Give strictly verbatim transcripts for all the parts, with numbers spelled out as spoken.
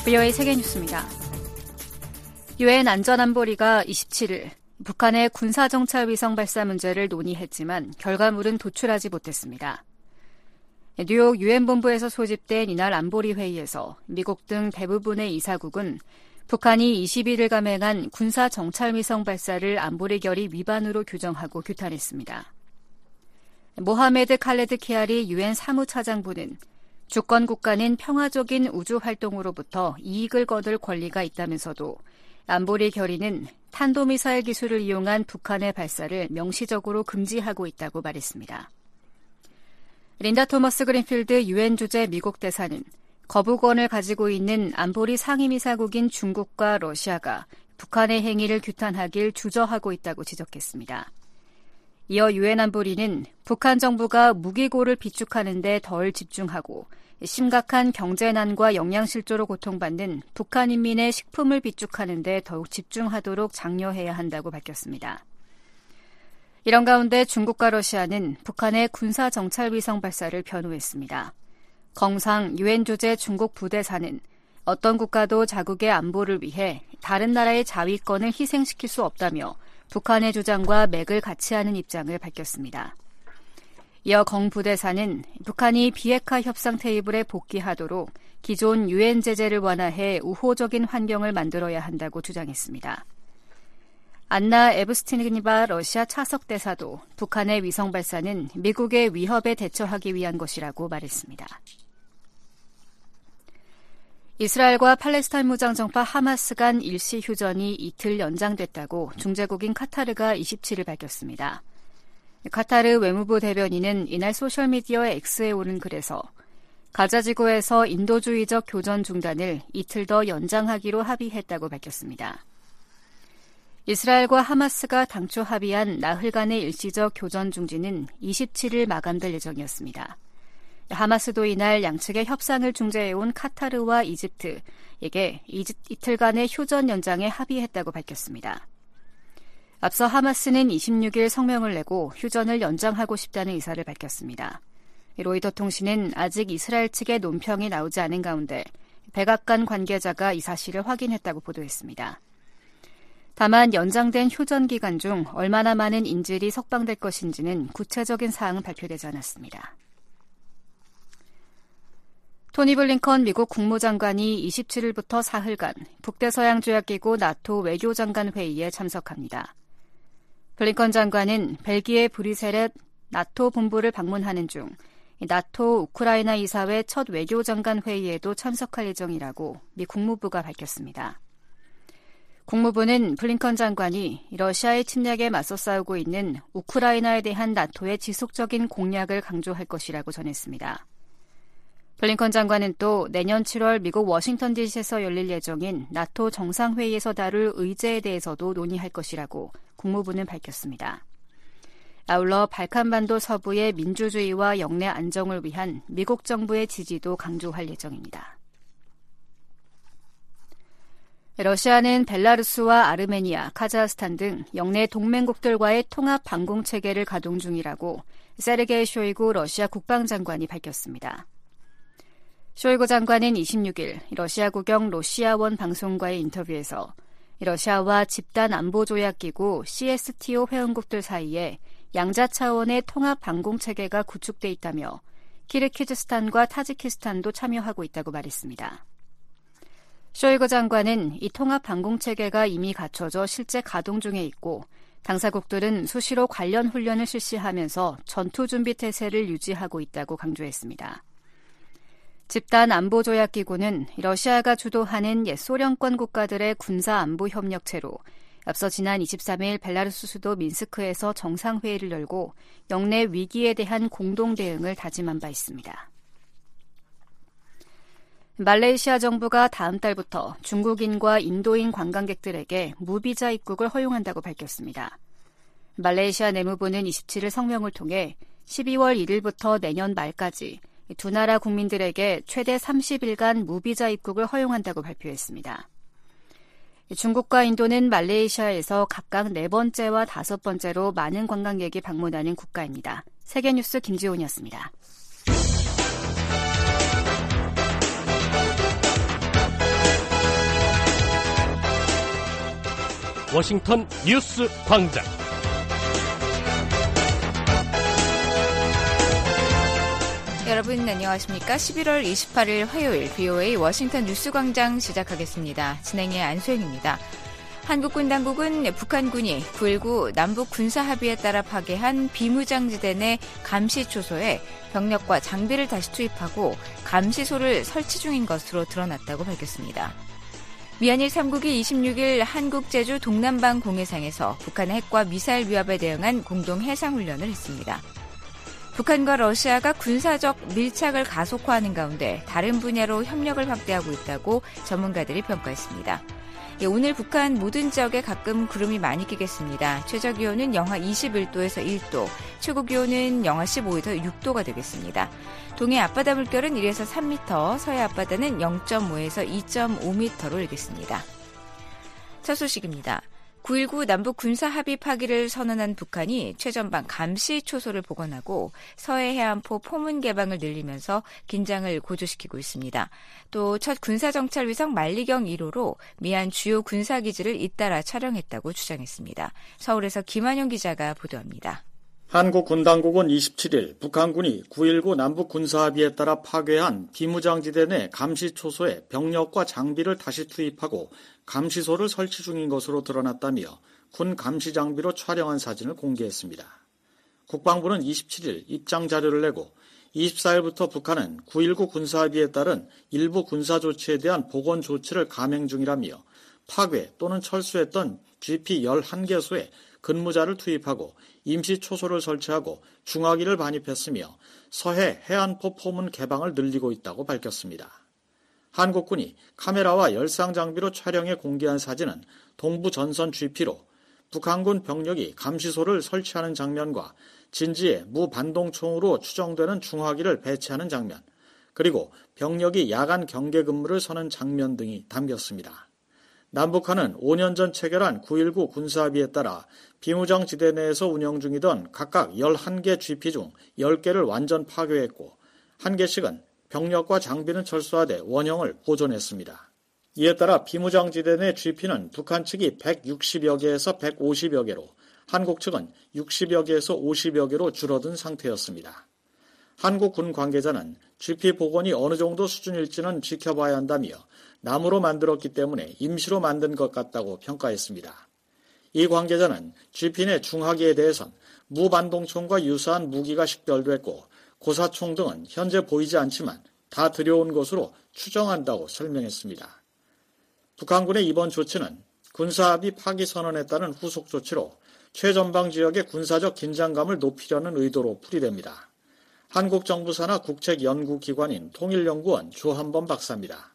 브이오에이 세계뉴스입니다. 유엔 안전안보리가 이십칠일 북한의 군사정찰위성 발사 문제를 논의했지만 결과물은 도출하지 못했습니다. 뉴욕 유엔 본부에서 소집된 이날 안보리 회의에서 미국 등 대부분의 이사국은 북한이 이십일일 감행한 군사정찰위성 발사를 안보리 결의 위반으로 규정하고 규탄했습니다. 모하메드 칼레드 키아리 유엔 사무차장부는 주권 국가는 평화적인 우주 활동으로부터 이익을 거둘 권리가 있다면서도 안보리 결의는 탄도미사일 기술을 이용한 북한의 발사를 명시적으로 금지하고 있다고 말했습니다. 린다 토머스 그린필드 유엔 주재 미국 대사는 거부권을 가지고 있는 안보리 상임이사국인 중국과 러시아가 북한의 행위를 규탄하길 주저하고 있다고 지적했습니다. 이어 유엔 안보리는 북한 정부가 무기고를 비축하는 데 덜 집중하고 심각한 경제난과 영양실조로 고통받는 북한 인민의 식품을 비축하는 데 더욱 집중하도록 장려해야 한다고 밝혔습니다. 이런 가운데 중국과 러시아는 북한의 군사정찰위성 발사를 변호했습니다. 정상 유엔 주재 중국 부대사는 어떤 국가도 자국의 안보를 위해 다른 나라의 자위권을 희생시킬 수 없다며 북한의 주장과 맥을 같이 하는 입장을 밝혔습니다. 이어 정 부대사는 북한이 비핵화 협상 테이블에 복귀하도록 기존 유엔 제재를 완화해 우호적인 환경을 만들어야 한다고 주장했습니다. 안나 에브스티니바 러시아 차석 대사도 북한의 위성 발사는 미국의 위협에 대처하기 위한 것이라고 말했습니다. 이스라엘과 팔레스타인 무장정파 하마스 간 일시 휴전이 이틀 연장됐다고 중재국인 카타르가 이십칠일 밝혔습니다. 카타르 외무부 대변인은 이날 소셜미디어 X에 오른 글에서 가자지구에서 인도주의적 교전 중단을 이틀 더 연장하기로 합의했다고 밝혔습니다. 이스라엘과 하마스가 당초 합의한 나흘간의 일시적 교전 중지는 이십칠일 마감될 예정이었습니다. 하마스도 이날 양측의 협상을 중재해온 카타르와 이집트에게 이틀간의 휴전 연장에 합의했다고 밝혔습니다. 앞서 하마스는 이십육일 성명을 내고 휴전을 연장하고 싶다는 의사를 밝혔습니다. 로이터 통신은 아직 이스라엘 측의 논평이 나오지 않은 가운데 백악관 관계자가 이 사실을 확인했다고 보도했습니다. 다만 연장된 휴전 기간 중 얼마나 많은 인질이 석방될 것인지는 구체적인 사항은 발표되지 않았습니다. 토니 블링컨 미국 국무장관이 이십칠일부터 사흘간 북대서양조약기구 나토 외교장관 회의에 참석합니다. 블링컨 장관은 벨기에 브뤼셀의 나토 본부를 방문하는 중 나토 우크라이나 이사회 첫 외교장관 회의에도 참석할 예정이라고 미 국무부가 밝혔습니다. 국무부는 블링컨 장관이 러시아의 침략에 맞서 싸우고 있는 우크라이나에 대한 나토의 지속적인 공약을 강조할 것이라고 전했습니다. 블링컨 장관은 또 내년 칠월 미국 워싱턴 디씨에서 열릴 예정인 나토 정상회의에서 다룰 의제에 대해서도 논의할 것이라고 국무부는 밝혔습니다. 아울러 발칸반도 서부의 민주주의와 영내 안정을 위한 미국 정부의 지지도 강조할 예정입니다. 러시아는 벨라루스와 아르메니아, 카자흐스탄 등 영내 동맹국들과의 통합 방공체계를 가동 중이라고 세르게이 쇼이구 러시아 국방장관이 밝혔습니다. 쇼이구 장관은 이십육일 러시아 국영 러시아원 방송과의 인터뷰에서 러시아와 집단안보조약기구 씨에스티오 회원국들 사이에 양자 차원의 통합 방공체계가 구축돼 있다며 키르기즈스탄과 타지키스탄도 참여하고 있다고 말했습니다. 쇼이구 장관은 이 통합 방공체계가 이미 갖춰져 실제 가동 중에 있고 당사국들은 수시로 관련 훈련을 실시하면서 전투준비 태세를 유지하고 있다고 강조했습니다. 집단안보조약기구는 러시아가 주도하는 옛 소련권 국가들의 군사안보협력체로 앞서 지난 이십삼일 벨라루스 수도 민스크에서 정상회의를 열고 영내 위기에 대한 공동 대응을 다짐한 바 있습니다. 말레이시아 정부가 다음 달부터 중국인과 인도인 관광객들에게 무비자 입국을 허용한다고 밝혔습니다. 말레이시아 내무부는 이십칠일 성명을 통해 십이월 일일부터 내년 말까지 두 나라 국민들에게 최대 삼십일간 무비자 입국을 허용한다고 발표했습니다. 중국과 인도는 말레이시아에서 각각 네 번째와 다섯 번째로 많은 관광객이 방문하는 국가입니다. 세계뉴스 김지훈이었습니다. 워싱턴 뉴스 광장. 여러분 안녕하십니까? 십일월 이십팔일 화요일 브이오에이 워싱턴 뉴스광장 시작하겠습니다. 진행의 안소영입니다. 한국군 당국은 북한군이 구일구 남북 군사합의에 따라 파괴한 비무장지대 내 감시초소에 병력과 장비를 다시 투입하고 감시소를 설치 중인 것으로 드러났다고 밝혔습니다. 미한일 삼국이 이십육일 한국 제주 동남방 공해상에서 북한의 핵과 미사일 위협에 대응한 공동 해상훈련을 했습니다. 북한과 러시아가 군사적 밀착을 가속화하는 가운데 다른 분야로 협력을 확대하고 있다고 전문가들이 평가했습니다. 예, 오늘 북한 모든 지역에 가끔 구름이 많이 끼겠습니다. 최저기온은 영하 이십일도에서 일도, 최고기온은 영하 십오에서 육도가 되겠습니다. 동해 앞바다 물결은 일에서 삼 미터, 서해 앞바다는 영점오에서 이점오 미터로 일겠습니다. 첫 소식입니다. 구일구 남북 군사합의 파기를 선언한 북한이 최전방 감시 초소를 복원하고 서해 해안포 포문 개방을 늘리면서 긴장을 고조시키고 있습니다. 또 첫 군사정찰 위성 만리경 일 호로 미한 주요 군사기지를 잇따라 촬영했다고 주장했습니다. 서울에서 김한용 기자가 보도합니다. 한국 군 당국은 이십칠일 북한군이 구일구 남북 군사합의에 따라 파괴한 비무장지대 내 감시초소에 병력과 장비를 다시 투입하고 감시소를 설치 중인 것으로 드러났다며 군 감시 장비로 촬영한 사진을 공개했습니다. 국방부는 이십칠일 입장 자료를 내고 이십사일부터 북한은 구일구 군사합의에 따른 일부 군사조치에 대한 복원 조치를 감행 중이라며 파괴 또는 철수했던 지피 열한 개소에 근무자를 투입하고 임시 초소를 설치하고 중화기를 반입했으며 서해 해안포 포문 개방을 늘리고 있다고 밝혔습니다. 한국군이 카메라와 열상 장비로 촬영해 공개한 사진은 동부 전선 지피로 북한군 병력이 감시소를 설치하는 장면과 진지에 무반동총으로 추정되는 중화기를 배치하는 장면, 그리고 병력이 야간 경계 근무를 서는 장면 등이 담겼습니다. 남북한은 오 년 전 체결한 구일구 군사합의에 따라 비무장지대 내에서 운영 중이던 각각 열한 개 지피 중 열 개를 완전 파괴했고 한 개씩은 병력과 장비는 철수하되 원형을 보존했습니다. 이에 따라 비무장지대 내 지피는 북한 측이 백육십여 개에서 백오십여 개로 한국 측은 육십여 개에서 오십여 개로 줄어든 상태였습니다. 한국 군 관계자는 지피 복원이 어느 정도 수준일지는 지켜봐야 한다며 나무로 만들었기 때문에 임시로 만든 것 같다고 평가했습니다. 이 관계자는 지피 내 중화기에 대해선 무반동총과 유사한 무기가 식별됐고 고사총 등은 현재 보이지 않지만 다 들여온 것으로 추정한다고 설명했습니다. 북한군의 이번 조치는 군사합의 파기 선언에 따른 후속 조치로 최전방 지역의 군사적 긴장감을 높이려는 의도로 풀이됩니다. 한국 정부 산하 국책연구기관인 통일연구원 조한범 박사입니다.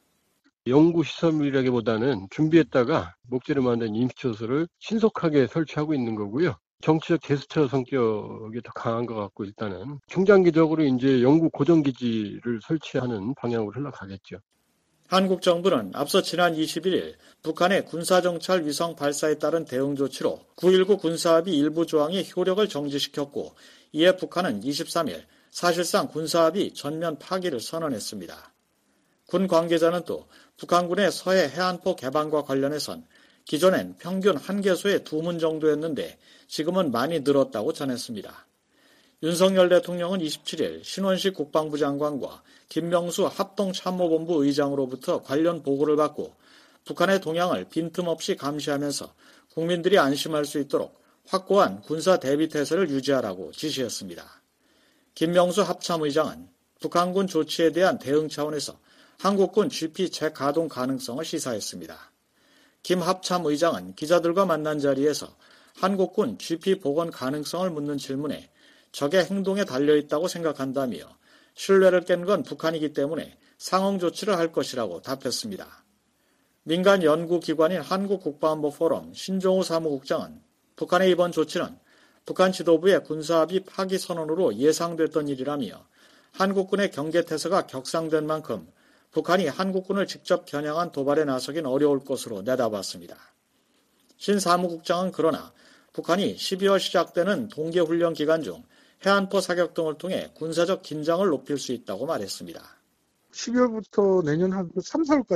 연구시설이라기보다는 준비했다가 목재로 만든 임시초소를 신속하게 설치하고 있는 거고요. 정치적 제스처 성격이 더 강한 것 같고 일단은 중장기적으로 이제 연구 고정기지를 설치하는 방향으로 흘러가겠죠. 한국 정부는 앞서 지난 이십일일 북한의 군사정찰 위성 발사에 따른 대응 조치로 구일구 군사합의 일부 조항의 효력을 정지시켰고 이에 북한은 이십삼일 사실상 군사합의 전면 파기를 선언했습니다. 군 관계자는 또 북한군의 서해 해안포 개방과 관련해선 기존엔 평균 한 개소에 두 문 정도였는데 지금은 많이 늘었다고 전했습니다. 윤석열 대통령은 이십칠일 신원식 국방부 장관과 김명수 합동참모본부 의장으로부터 관련 보고를 받고 북한의 동향을 빈틈없이 감시하면서 국민들이 안심할 수 있도록 확고한 군사 대비태세를 유지하라고 지시했습니다. 김명수 합참의장은 북한군 조치에 대한 대응 차원에서 한국군 지피 재가동 가능성을 시사했습니다. 김 합참의장은 기자들과 만난 자리에서 한국군 지피 복원 가능성을 묻는 질문에 적의 행동에 달려있다고 생각한다며 신뢰를 깬 건 북한이기 때문에 상응 조치를 할 것이라고 답했습니다. 민간 연구기관인 한국국방안보 포럼 신종우 사무국장은 북한의 이번 조치는 북한 지도부의 군사합의 파기 선언으로 예상됐던 일이라며 한국군의 경계태세가 격상된 만큼 북한이 한국군을 직접 겨냥한 도발에 나서긴 어려울 것으로 내다봤습니다. 신 사무국장은 그러나 북한이 십이월 시작되는 동계훈련 기간 중 해안포 사격 등을 통해 군사적 긴장을 높일 수 있다고 말했습니다. 십이월부터 내년 한 삼, 사월까지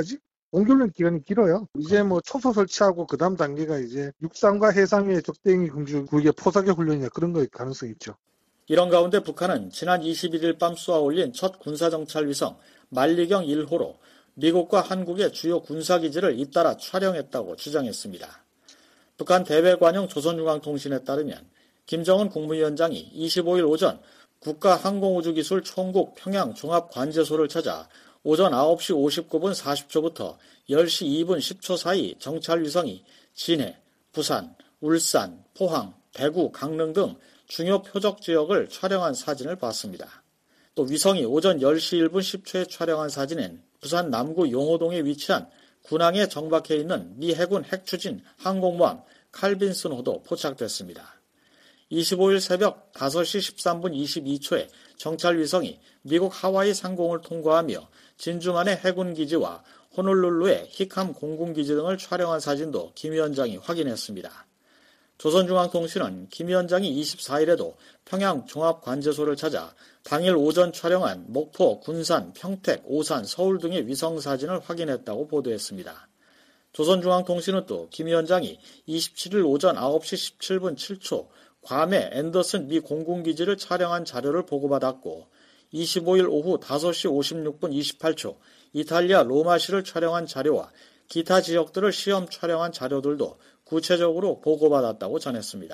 공교련 기간이 길어요. 이제 뭐 초소 설치하고 그 다음 단계가 이제 육상과 해상의 적대행위 금지 구역의 포사격 훈련이나 그런 거일 가능성이 있죠. 이런 가운데 북한은 지난 이십일 일 밤 쏘아 올린 첫 군사정찰 위성 만리경 일 호로 미국과 한국의 주요 군사기지를 잇따라 촬영했다고 주장했습니다. 북한 대외관용 조선중앙통신에 따르면 김정은 국무위원장이 이십오 일 오전 국가항공우주기술 총국 평양 종합관제소를 찾아 오전 아홉 시 오십구 분 사십 초부터 열 시 이 분 십 초 사이 정찰위성이 진해, 부산, 울산, 포항, 대구, 강릉 등 중요 표적 지역을 촬영한 사진을 봤습니다. 또 위성이 오전 열 시 일 분 십 초에 촬영한 사진엔 부산 남구 용호동에 위치한 군항에 정박해 있는 미 해군 핵추진 항공모함 칼빈슨호도 포착됐습니다. 이십오 일 새벽 다섯 시 십삼 분 이십이 초에 정찰위성이 미국 하와이 상공을 통과하며 진주만의 해군기지와 호놀룰루의 히캄 공군기지 등을 촬영한 사진도 김 위원장이 확인했습니다. 조선중앙통신은 김 위원장이 이십사 일에도 평양 종합관제소를 찾아 당일 오전 촬영한 목포, 군산, 평택, 오산, 서울 등의 위성사진을 확인했다고 보도했습니다. 조선중앙통신은 또 김 위원장이 이십칠 일 오전 아홉 시 십칠 분 칠 초 괌의 앤더슨 미 공군기지를 촬영한 자료를 보고받았고 이십오 일 오후 다섯 시 오십육 분 이십팔 초 이탈리아 로마시를 촬영한 자료와 기타 지역들을 시험 촬영한 자료들도 구체적으로 보고받았다고 전했습니다.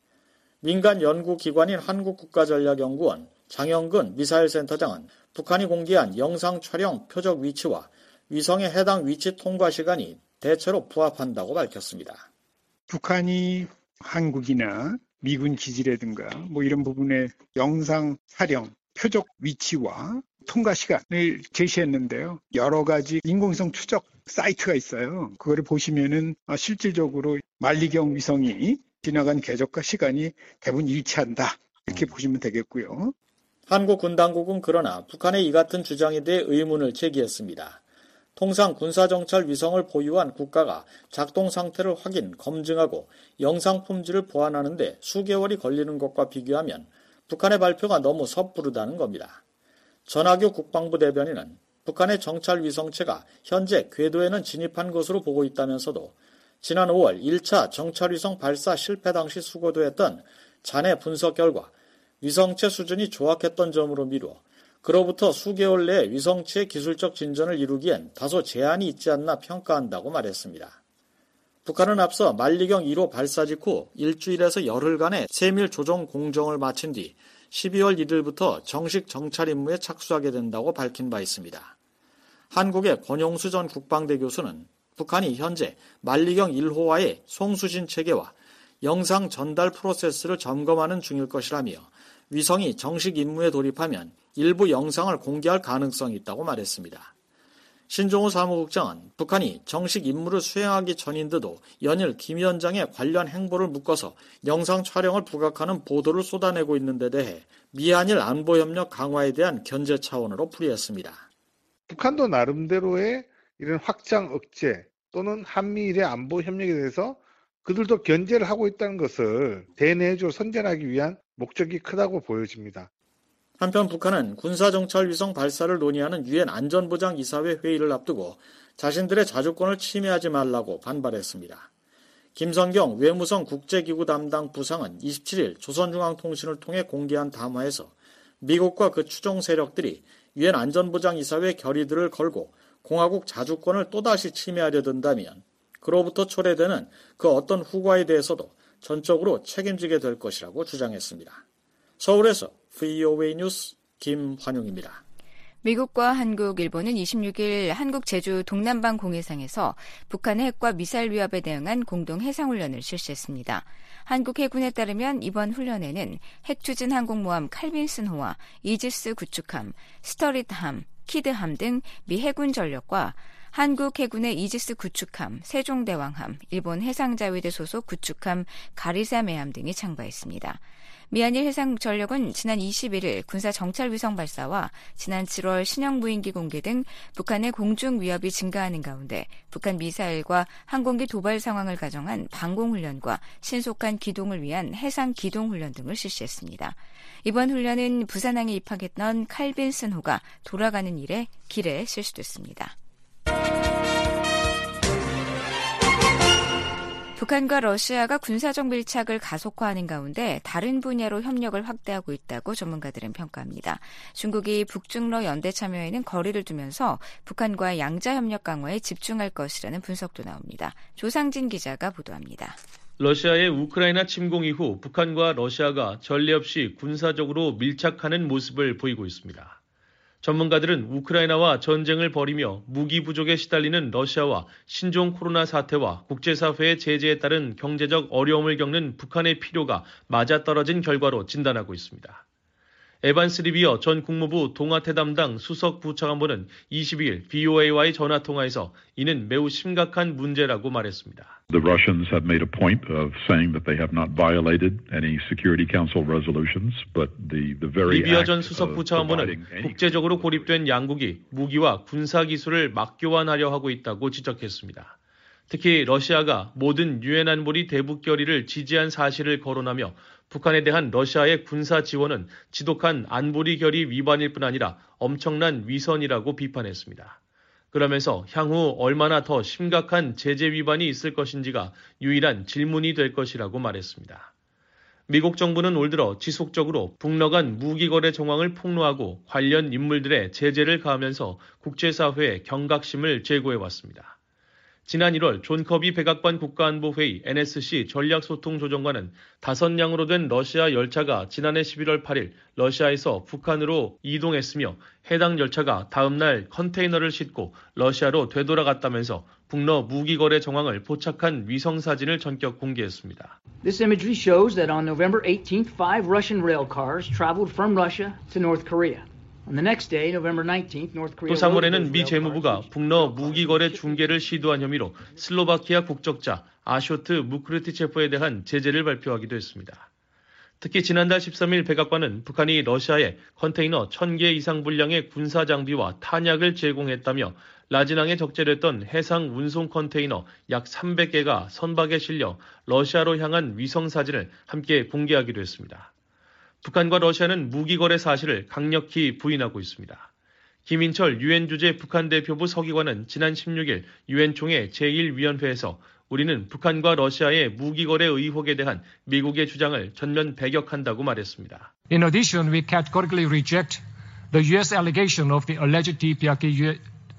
민간 연구기관인 한국국가전략연구원 장영근 미사일센터장은 북한이 공개한 영상 촬영 표적 위치와 위성의 해당 위치 통과 시간이 대체로 부합한다고 밝혔습니다. 북한이 한국이나 미군 기지라든가 뭐 이런 부분의 영상 촬영 표적 위치와 통과 시간을 제시했는데요. 여러 가지 인공위성 추적 사이트가 있어요. 그거를 보시면은 실질적으로 만리경 위성이 지나간 궤적과 시간이 대부분 일치한다. 이렇게 보시면 되겠고요. 한국 군 당국은 그러나 북한의 이 같은 주장에 대해 의문을 제기했습니다. 통상 군사정찰 위성을 보유한 국가가 작동 상태를 확인, 검증하고 영상 품질을 보완하는 데 수개월이 걸리는 것과 비교하면 북한의 발표가 너무 섣부르다는 겁니다. 전하교 국방부 대변인은 북한의 정찰 위성체가 현재 궤도에는 진입한 것으로 보고 있다면서도 지난 오월 일 차 정찰 위성 발사 실패 당시 수거도했던 잔해 분석 결과 위성체 수준이 조악했던 점으로 미루어 그로부터 수개월 내에 위성체의 기술적 진전을 이루기엔 다소 제한이 있지 않나 평가한다고 말했습니다. 북한은 앞서 만리경 일 호 발사 직후 일주일에서 열흘간의 세밀 조정 공정을 마친 뒤 십이월 일일부터 정식 정찰 임무에 착수하게 된다고 밝힌 바 있습니다. 한국의 권용수 전 국방대 교수는 북한이 현재 만리경 일 호와의 송수신 체계와 영상 전달 프로세스를 점검하는 중일 것이라며 위성이 정식 임무에 돌입하면 일부 영상을 공개할 가능성이 있다고 말했습니다. 신종우 사무국장은 북한이 정식 임무를 수행하기 전인데도 연일 김 위원장의 관련 행보를 묶어서 영상 촬영을 부각하는 보도를 쏟아내고 있는 데 대해 미한일 안보협력 강화에 대한 견제 차원으로 풀이했습니다. 북한도 나름대로의 이런 확장 억제 또는 한미일의 안보협력에 대해서 그들도 견제를 하고 있다는 것을 대내적으로 선전하기 위한 목적이 크다고 보여집니다. 한편 북한은 군사정찰 위성 발사를 논의하는 유엔 안전보장이사회 회의를 앞두고 자신들의 자주권을 침해하지 말라고 반발했습니다. 김성경 외무성 국제기구 담당 부상은 이십칠 일 조선중앙통신을 통해 공개한 담화에서 미국과 그 추종 세력들이 유엔 안전보장이사회 결의들을 걸고 공화국 자주권을 또다시 침해하려 든다면 그로부터 초래되는 그 어떤 후과에 대해서도 전적으로 책임지게 될 것이라고 주장했습니다. 서울에서 브이오에이 뉴스 김환용입니다. 미국과 한국, 일본은 이십육 일 한국 제주 동남방 공해상에서 북한의 핵과 미사일 위협에 대응한 공동 해상훈련을 실시했습니다. 한국 해군에 따르면 이번 훈련에는 핵추진 항공모함 칼빈슨호와 이지스 구축함, 스터릿함, 키드함 등 미 해군 전력과 한국 해군의 이지스 구축함, 세종대왕함, 일본 해상자위대 소속 구축함 가리사메함 등이 참가했습니다. 미한일 해상전력은 지난 이십일 일 군사정찰위성 발사와 지난 칠월 신형무인기 공개 등 북한의 공중 위협이 증가하는 가운데 북한 미사일과 항공기 도발 상황을 가정한 방공훈련과 신속한 기동을 위한 해상기동훈련 등을 실시했습니다. 이번 훈련은 부산항에 입항했던 칼빈슨호가 돌아가는 일에 길에 실시됐습니다. 북한과 러시아가 군사적 밀착을 가속화하는 가운데 다른 분야로 협력을 확대하고 있다고 전문가들은 평가합니다. 중국이 북중러 연대 참여에는 거리를 두면서 북한과의 양자 협력 강화에 집중할 것이라는 분석도 나옵니다. 조상진 기자가 보도합니다. 러시아의 우크라이나 침공 이후 북한과 러시아가 전례 없이 군사적으로 밀착하는 모습을 보이고 있습니다. 전문가들은 우크라이나와 전쟁을 벌이며 무기 부족에 시달리는 러시아와 신종 코로나 사태와 국제사회의 제재에 따른 경제적 어려움을 겪는 북한의 필요가 맞아떨어진 결과로 진단하고 있습니다. 에반스 리비어 전 국무부 동아태 담당 수석 부차관보는 이십이일 브이오에이와의 전화통화에서 이는 매우 심각한 문제라고 말했습니다. The Russians have made a point of saying that they have not violated any Security Council resolutions, but the the very 리비어 전 수석 부차관보는 국제적으로 고립된 양국이 무기와 군사 기술을 맞교환하려 하고 있다고 지적했습니다. 특히 러시아가 모든 유엔 안보리 대북 결의를 지지한 사실을 거론하며 북한에 대한 러시아의 군사 지원은 지독한 안보리 결의 위반일 뿐 아니라 엄청난 위선이라고 비판했습니다. 그러면서 향후 얼마나 더 심각한 제재 위반이 있을 것인지가 유일한 질문이 될 것이라고 말했습니다. 미국 정부는 올 들어 지속적으로 북러 간 무기 거래 정황을 폭로하고 관련 인물들의 제재를 가하면서 국제사회에 경각심을 제고해왔습니다. 지난 일월 존 커비 백악관 국가안보회의 엔에스씨 전략소통조정관은 다섯 량으로 된 러시아 열차가 지난해 십일월 팔일 러시아에서 북한으로 이동했으며 해당 열차가 다음 날 컨테이너를 싣고 러시아로 되돌아갔다면서 북러 무기 거래 정황을 포착한 위성사진을 전격 공개했습니다. This imagery shows that on November eighteenth, five Russian rail cars traveled from Russia to North Korea. 또 삼월에는 미 재무부가 북러 무기 거래 중개를 시도한 혐의로 슬로바키아 국적자 아쇼트 무크르티체프에 대한 제재를 발표하기도 했습니다. 특히 지난달 십삼일 백악관은 북한이 러시아에 컨테이너 천 개 이상 분량의 군사 장비와 탄약을 제공했다며 라진항에 적재됐던 해상 운송 컨테이너 약 삼백 개가 선박에 실려 러시아로 향한 위성 사진을 함께 공개하기도 했습니다. 북한과 러시아는 무기 거래 사실을 강력히 부인하고 있습니다. 김인철 유엔 주재 북한 대표부 서기관은 지난 십육일 유엔 총회 제일 위원회에서 우리는 북한과 러시아의 무기 거래 의혹에 대한 미국의 주장을 전면 배격한다고 말했습니다. In addition, we categorically reject the 유에스 allegation of the alleged 디피아케이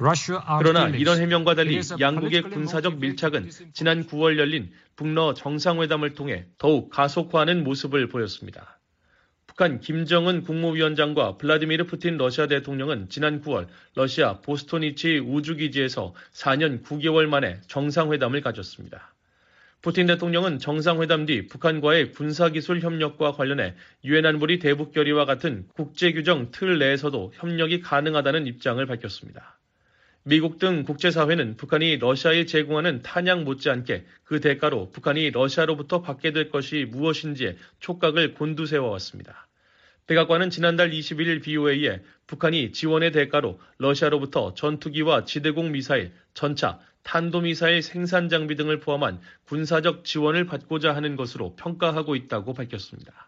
그러나 이런 해명과 달리 양국의 군사적 밀착은 지난 구월 열린 북러 정상회담을 통해 더욱 가속화하는 모습을 보였습니다. 북한 김정은 국무위원장과 블라디미르 푸틴 러시아 대통령은 지난 구월 러시아 보스토니치 우주기지에서 사 년 구 개월 만에 정상회담을 가졌습니다. 푸틴 대통령은 정상회담 뒤 북한과의 군사기술 협력과 관련해 유엔 안보리 대북 결의와 같은 국제규정 틀 내에서도 협력이 가능하다는 입장을 밝혔습니다. 미국 등 국제사회는 북한이 러시아에 제공하는 탄약 못지않게 그 대가로 북한이 러시아로부터 받게 될 것이 무엇인지에 촉각을 곤두세워왔습니다. 백악관은 지난달 이십일일 브이오에이에 북한이 지원의 대가로 러시아로부터 전투기와 지대공 미사일, 전차, 탄도미사일 생산 장비 등을 포함한 군사적 지원을 받고자 하는 것으로 평가하고 있다고 밝혔습니다.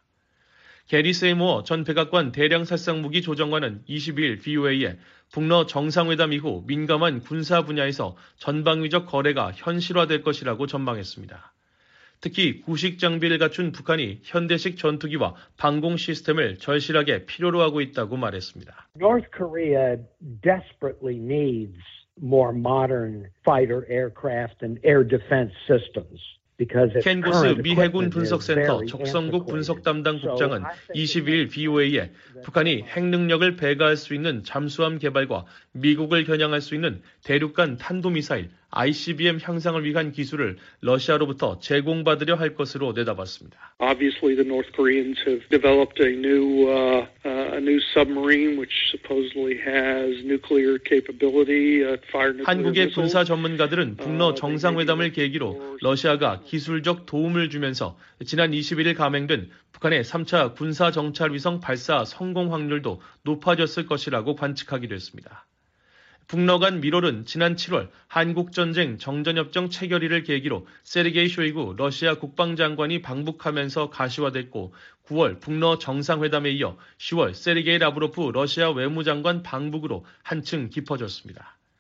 게리 세이모어 전 백악관 대량살상무기 조정관은 이십이일 브이오에이에 북러 정상회담 이후 민감한 군사 분야에서 전방위적 거래가 현실화될 것이라고 전망했습니다. 특히 구식 장비를 갖춘 북한이 현대식 전투기와 방공 시스템을 절실하게 필요로 하고 있다고 말했습니다. North Korea desperately needs more modern fighter aircraft and air defense systems. 켄 고스 미 해군 분석센터 적성국 분석 담당 국장은 이십이일 브이오에이에 북한이 핵 능력을 배가할 수 있는 잠수함 개발과 미국을 겨냥할 수 있는 대륙간 탄도미사일 아이씨비엠 향상을 위한 기술을 러시아로부터 제공받으려 할 것으로 내다봤습니다. Obviously, the North Koreans have developed a new uh, uh, a new submarine which supposedly has nuclear capability, uh, fire nuclear 한국의 missiles. 군사 전문가들은 북러 정상회담을 계기로 러시아가 기술적 도움을 주면서 지난 이십일일 감행된 북한의 삼 차 군사 정찰 위성 발사 성공 확률도 높아졌을 것이라고 관측하기도 했습니다. 북러 간 밀월은 지난 칠월 한국전쟁 정전협정 체결일을 계기로 세르게이 쇼이구 러시아 국방장관이 방북하면서 가시화됐고 구월 북러 정상회담에 이어 시월 세르게이 라브로프 러시아 외무장관 방북으로 한층 깊어졌습니다.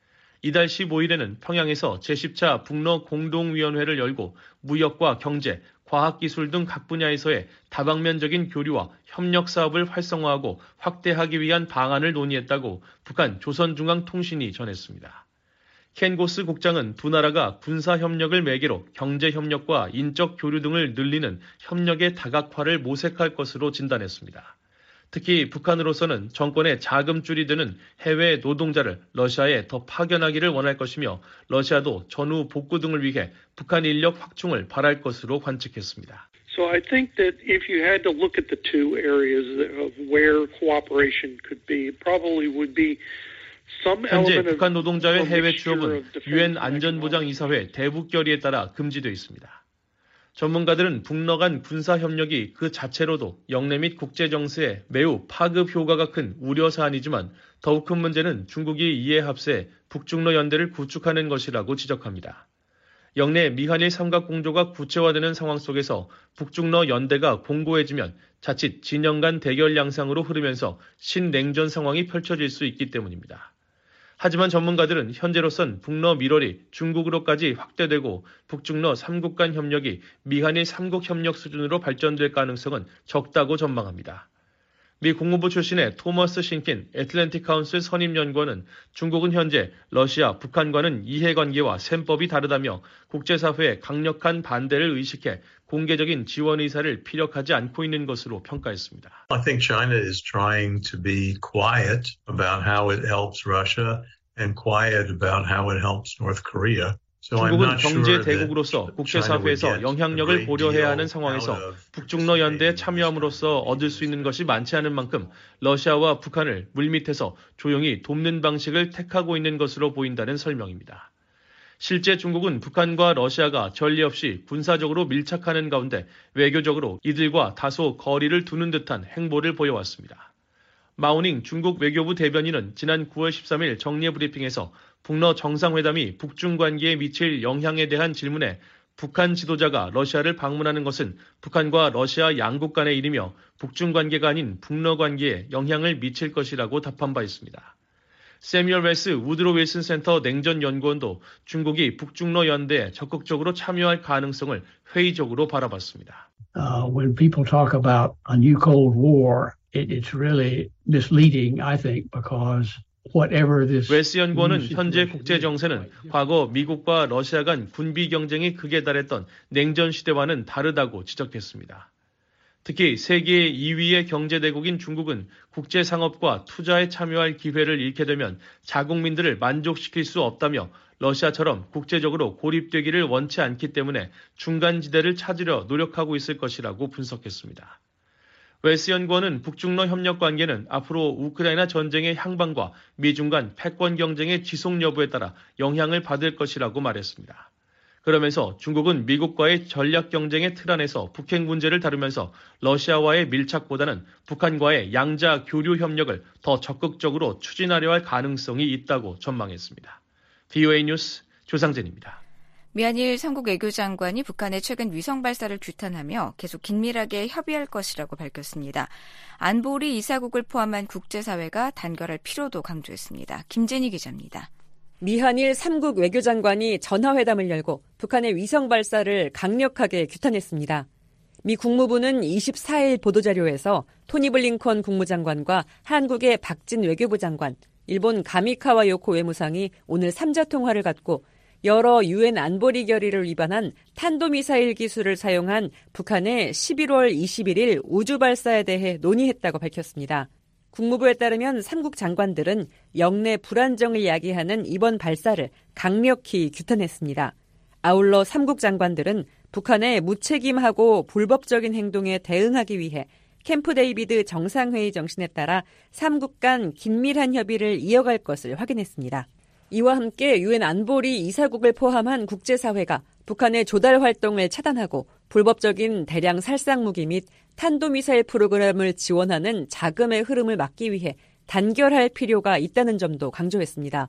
이달 십오일에는 평양에서 제십 차 북러 공동위원회를 열고 무역과 경제, 과학기술 등 각 분야에서의 다방면적인 교류와 협력 사업을 활성화하고 확대하기 위한 방안을 논의했다고 북한 조선중앙통신이 전했습니다. 켄 고스 국장은 두 나라가 군사협력을 매개로 경제협력과 인적 교류 등을 늘리는 협력의 다각화를 모색할 것으로 진단했습니다. 특히 북한으로서는 정권의 자금줄이 되는 해외 노동자를 러시아에 더 파견하기를 원할 것이며 러시아도 전후 복구 등을 위해 북한 인력 확충을 바랄 것으로 관측했습니다. So I think that if you had to look at the two areas of where cooperation could be, probably would be 현재 북한 노동자의 해외 취업은 유엔 안전보장이사회 대북 결의에 따라 금지되어 있습니다. 전문가들은 북러 간 군사협력이 그 자체로도 영내 및 국제정세에 매우 파급 효과가 큰 우려사안이지만 더욱 큰 문제는 중국이 이에 합세 북중러 연대를 구축하는 것이라고 지적합니다. 영내 미한일 삼각공조가 구체화되는 상황 속에서 북중러 연대가 공고해지면 자칫 진영 간 대결 양상으로 흐르면서 신냉전 상황이 펼쳐질 수 있기 때문입니다. 하지만 전문가들은 현재로선 북러 밀월이 중국으로까지 확대되고 북중러 삼국 간 협력이 미한일 삼국 협력 수준으로 발전될 가능성은 적다고 전망합니다. 미 국무부 출신의 토머스 신킨 애틀랜틱 카운슬 선임연구원은 중국은 현재 러시아, 북한과는 이해관계와 셈법이 다르다며 국제사회의 강력한 반대를 의식해 공개적인 지원 의사를 피력하지 않고 있는 것으로 평가했습니다. I think China is trying to be quiet about how it helps Russia and quiet about how it helps North Korea. 중국은 경제 대국으로서 국제사회에서 영향력을 고려해야 하는 상황에서 북중러 연대에 참여함으로써 얻을 수 있는 것이 많지 않은 만큼 러시아와 북한을 물밑에서 조용히 돕는 방식을 택하고 있는 것으로 보인다는 설명입니다. 실제 중국은 북한과 러시아가 전례 없이 군사적으로 밀착하는 가운데 외교적으로 이들과 다소 거리를 두는 듯한 행보를 보여왔습니다. 마오닝 중국 외교부 대변인은 지난 구월 십삼일 정례 브리핑에서 북러 정상회담이 북중 관계에 미칠 영향에 대한 질문에 북한 지도자가 러시아를 방문하는 것은 북한과 러시아 양국 간의 일이며 북중 관계가 아닌 북러 관계에 영향을 미칠 것이라고 답한 바 있습니다. 세뮤얼 웨스 우드로 윌슨 센터 냉전연구원도 중국이 북중러 연대에 적극적으로 참여할 가능성을 회의적으로 바라봤습니다. Uh, when people talk about a new Cold War, it, it's really misleading, I think, because 웨스 연구원은 현재 국제 정세는 과거 미국과 러시아 간 군비 경쟁이 극에 달했던 냉전 시대와는 다르다고 지적했습니다. 특히 세계 이 위의 경제대국인 중국은 국제 상업과 투자에 참여할 기회를 잃게 되면 자국민들을 만족시킬 수 없다며 러시아처럼 국제적으로 고립되기를 원치 않기 때문에 중간지대를 찾으려 노력하고 있을 것이라고 분석했습니다. 웨스 연구원은 북중러 협력 관계는 앞으로 우크라이나 전쟁의 향방과 미중 간 패권 경쟁의 지속 여부에 따라 영향을 받을 것이라고 말했습니다. 그러면서 중국은 미국과의 전략 경쟁의 틀 안에서 북핵 문제를 다루면서 러시아와의 밀착보다는 북한과의 양자 교류 협력을 더 적극적으로 추진하려 할 가능성이 있다고 전망했습니다. 브이오에이 뉴스 조상진입니다. 미한일 삼국 외교장관이 북한의 최근 위성 발사를 규탄하며 계속 긴밀하게 협의할 것이라고 밝혔습니다. 안보리 이사국을 포함한 국제사회가 단결할 필요도 강조했습니다. 김재니 기자입니다. 미한일 삼국 외교장관이 전화회담을 열고 북한의 위성 발사를 강력하게 규탄했습니다. 미 국무부는 이십사일 보도자료에서 토니 블링컨 국무장관과 한국의 박진 외교부 장관, 일본 가미카와 요코 외무상이 오늘 삼자 통화를 갖고 여러 유엔 안보리 결의를 위반한 탄도미사일 기술을 사용한 북한의 십일월 이십일일 우주 발사에 대해 논의했다고 밝혔습니다. 국무부에 따르면 삼국 장관들은 영내 불안정을 야기하는 이번 발사를 강력히 규탄했습니다. 아울러 삼국 장관들은 북한의 무책임하고 불법적인 행동에 대응하기 위해 캠프 데이비드 정상회의 정신에 따라 삼국 간 긴밀한 협의를 이어갈 것을 확인했습니다. 이와 함께 유엔 안보리 이사국을 포함한 국제사회가 북한의 조달 활동을 차단하고 불법적인 대량 살상 무기 및 탄도미사일 프로그램을 지원하는 자금의 흐름을 막기 위해 단결할 필요가 있다는 점도 강조했습니다.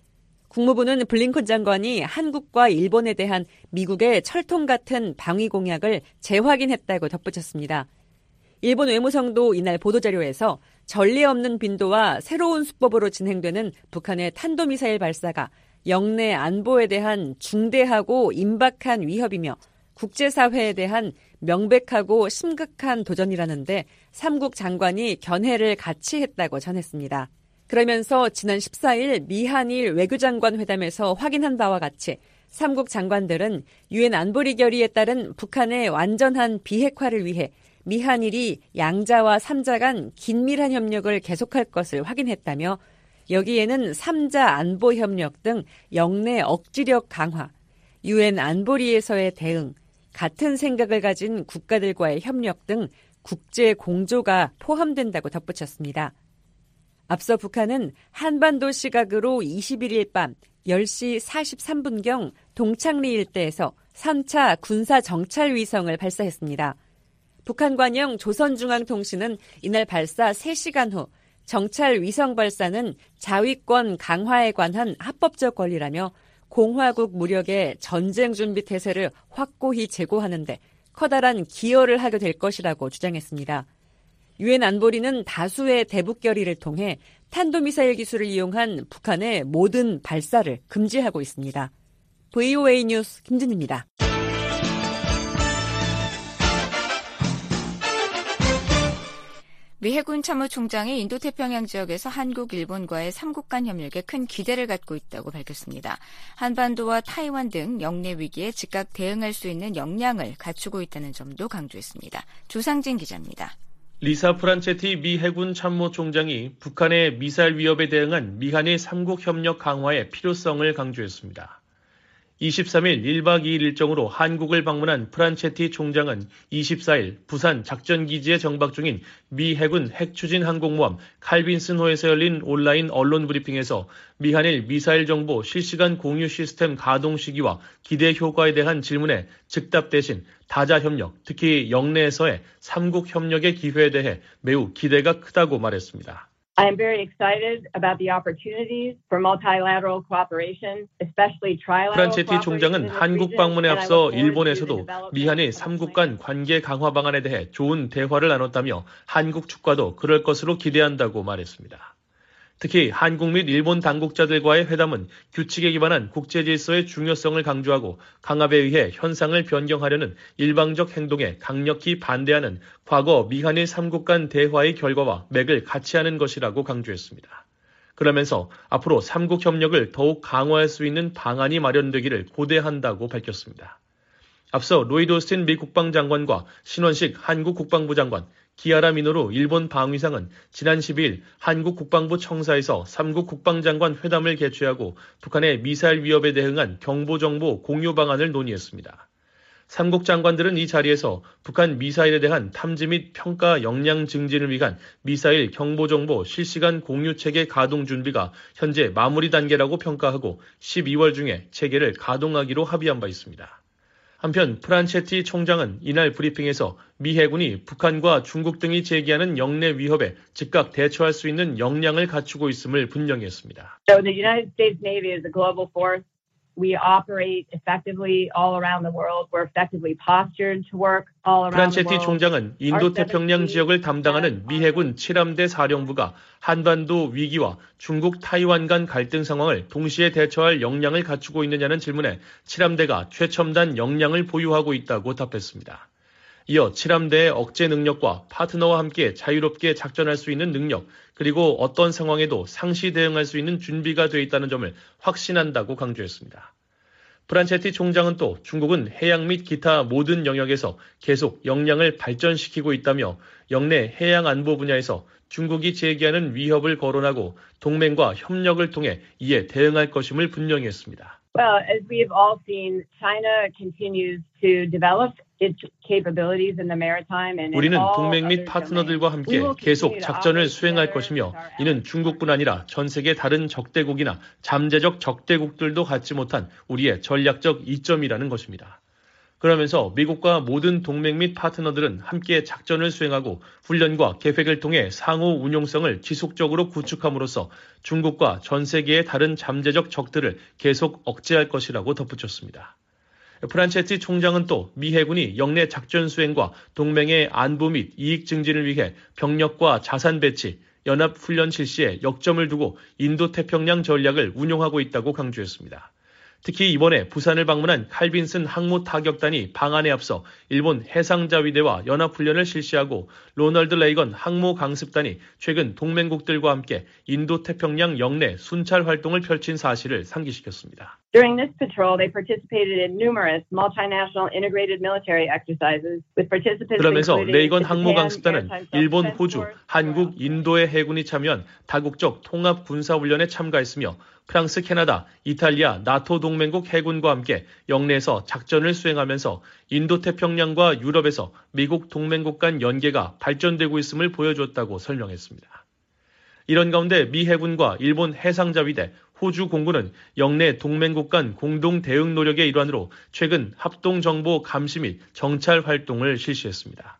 국무부는 블링컨 장관이 한국과 일본에 대한 미국의 철통 같은 방위 공약을 재확인했다고 덧붙였습니다. 일본 외무성도 이날 보도자료에서 전례 없는 빈도와 새로운 수법으로 진행되는 북한의 탄도미사일 발사가 영내 안보에 대한 중대하고 임박한 위협이며 국제사회에 대한 명백하고 심각한 도전이라는데 삼국 장관이 견해를 같이 했다고 전했습니다. 그러면서 지난 십사일 미한일 외교장관 회담에서 확인한 바와 같이 삼국 장관들은 유엔 안보리 결의에 따른 북한의 완전한 비핵화를 위해 미한일이 양자와 삼자 간 긴밀한 협력을 계속할 것을 확인했다며 여기에는 삼자 안보 협력 등 영내 억지력 강화, 유엔 안보리에서의 대응, 같은 생각을 가진 국가들과의 협력 등 국제 공조가 포함된다고 덧붙였습니다. 앞서 북한은 한반도 시각으로 이십일일 밤 열 시 사십삼 분경 동창리 일대에서 삼 차 군사 정찰 위성을 발사했습니다. 북한 관영 조선중앙통신은 이날 발사 세 시간 후 정찰 위성 발사는 자위권 강화에 관한 합법적 권리라며 공화국 무력의 전쟁 준비 태세를 확고히 제고하는 데 커다란 기여를 하게 될 것이라고 주장했습니다. 유엔 안보리는 다수의 대북 결의를 통해 탄도미사일 기술을 이용한 북한의 모든 발사를 금지하고 있습니다. 브이오에이 뉴스 김진입니다. 미 해군 참모총장이 인도태평양 지역에서 한국, 일본과의 삼국 간 협력에 큰 기대를 갖고 있다고 밝혔습니다. 한반도와 타이완 등 영내 위기에 즉각 대응할 수 있는 역량을 갖추고 있다는 점도 강조했습니다. 조상진 기자입니다. 리사 프란체티 미 해군 참모총장이 북한의 미사일 위협에 대응한 미한의 삼국 협력 강화의 필요성을 강조했습니다. 이십삼일 일 박 이 일 일정으로 한국을 방문한 프란체티 총장은 이십사일 부산 작전기지에 정박 중인 미 해군 핵추진항공모함 칼빈슨호에서 열린 온라인 언론 브리핑에서 미한일 미사일 정보 실시간 공유 시스템 가동 시기와 기대 효과에 대한 질문에 즉답 대신 다자 협력, 특히 영내에서의 삼국 협력의 기회에 대해 매우 기대가 크다고 말했습니다. I am very excited about the opportunities for multilateral cooperation, especially trilateral 프란체티 cooperation. 총장은 한국 방문에 앞서 일본에서도 미한의 삼국 간 관계 강화 방안에 대해 좋은 대화를 나눴다며 한국 측과도 그럴 것으로 기대한다고 말했습니다. 특히 한국 및 일본 당국자들과의 회담은 규칙에 기반한 국제 질서의 중요성을 강조하고 강압에 의해 현상을 변경하려는 일방적 행동에 강력히 반대하는 과거 미한일 삼국 간 대화의 결과와 맥을 같이 하는 것이라고 강조했습니다. 그러면서 앞으로 삼국 협력을 더욱 강화할 수 있는 방안이 마련되기를 고대한다고 밝혔습니다. 앞서 로이드 오스틴 미 국방장관과 신원식 한국 국방부 장관, 기아라 미노루 일본 방위상은 지난 십이일 한국 국방부 청사에서 삼국 국방장관 회담을 개최하고 북한의 미사일 위협에 대응한 경보정보 공유 방안을 논의했습니다. 삼국 장관들은 이 자리에서 북한 미사일에 대한 탐지 및 평가 역량 증진을 위한 미사일 경보정보 실시간 공유체계 가동 준비가 현재 마무리 단계라고 평가하고 십이월 중에 체계를 가동하기로 합의한 바 있습니다. 한편 프란체티 총장은 이날 브리핑에서 미 해군이 북한과 중국 등이 제기하는 영내 위협에 즉각 대처할 수 있는 역량을 갖추고 있음을 분명히 했습니다. So the United States Navy is a global force. We operate effectively all around the world. We're effectively postured to work all around the 프란체티 world. 총장은 인도태평양 지역을 담당하는 미 해군 칠 함대 사령부가 한반도 위기와 중국 타이완 간 갈등 상황을 동시에 대처할 역량을 갖추고 있느냐는 질문에 칠 함대가 최첨단 역량을 보유하고 있다고 답했습니다. 이어 칠 함대의 억제 능력과 파트너와 함께 자유롭게 작전할 수 있는 능력, 그리고 어떤 상황에도 상시 대응할 수 있는 준비가 돼 있다는 점을 확신한다고 강조했습니다. 프란체티 총장은 또 중국은 해양 및 기타 모든 영역에서 계속 역량을 발전시키고 있다며 영내 해양 안보 분야에서 중국이 제기하는 위협을 거론하고 동맹과 협력을 통해 이에 대응할 것임을 분명히 했습니다. Well, as we've all seen, China continues to develop its capabilities in the maritime and in 우리는 all 동맹 및 other 파트너들과 domains. 함께 We will 계속 continue to 작전을 operate 수행할 together 것이며 with our 이는 중국뿐 아니라 전 세계 다른 적대국이나 잠재적 적대국들도 갖지 못한 우리의 전략적 이점이라는 것입니다. 그러면서 미국과 모든 동맹 및 파트너들은 함께 작전을 수행하고 훈련과 계획을 통해 상호 운용성을 지속적으로 구축함으로써 중국과 전 세계의 다른 잠재적 적들을 계속 억제할 것이라고 덧붙였습니다. 프란체티 총장은 또 미 해군이 영내 작전 수행과 동맹의 안보 및 이익 증진을 위해 병력과 자산 배치, 연합 훈련 실시에 역점을 두고 인도태평양 전략을 운용하고 있다고 강조했습니다. 특히 이번에 부산을 방문한 칼빈슨 항모 타격단이 방한에 앞서 일본 해상자위대와 연합훈련을 실시하고 로널드 레이건 항모 강습단이 최근 동맹국들과 함께 인도태평양 영내 순찰 활동을 펼친 사실을 상기시켰습니다. During this patrol, they participated in numerous multinational integrated military exercises with participants 그러면서 including 레이건 the 항모 Japan 강습단은 Maritime 일본, Self-Defense 호주, Force, 한국, 인도의 해군이 참여한 다국적 통합 군사훈련에 참가했으며 프랑스, 캐나다, 이탈리아, 나토 동맹국 해군과 함께 영내에서 작전을 수행하면서 인도태평양과 유럽에서 미국 동맹국 간 연계가 발전되고 있음을 보여줬다고 설명했습니다. 이런 가운데 미 해군과 일본 해상자위대, 호주 공군은 영내 동맹국 간 공동 대응 노력의 일환으로 최근 합동정보 감시 및 정찰 활동을 실시했습니다.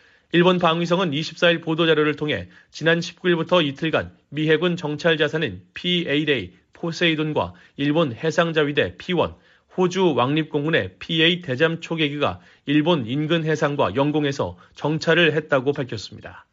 일본 방위성은 이십사일 보도자료를 통해 지난 십구일부터 이틀간 미 해군 정찰 자산인 피 에잇 에이 포세이돈과 일본 해상자위대 피 원, 호주 왕립공군의 피 에잇 대잠 초계기가 일본 인근 해상과 영공에서 정찰을 했다고 밝혔습니다.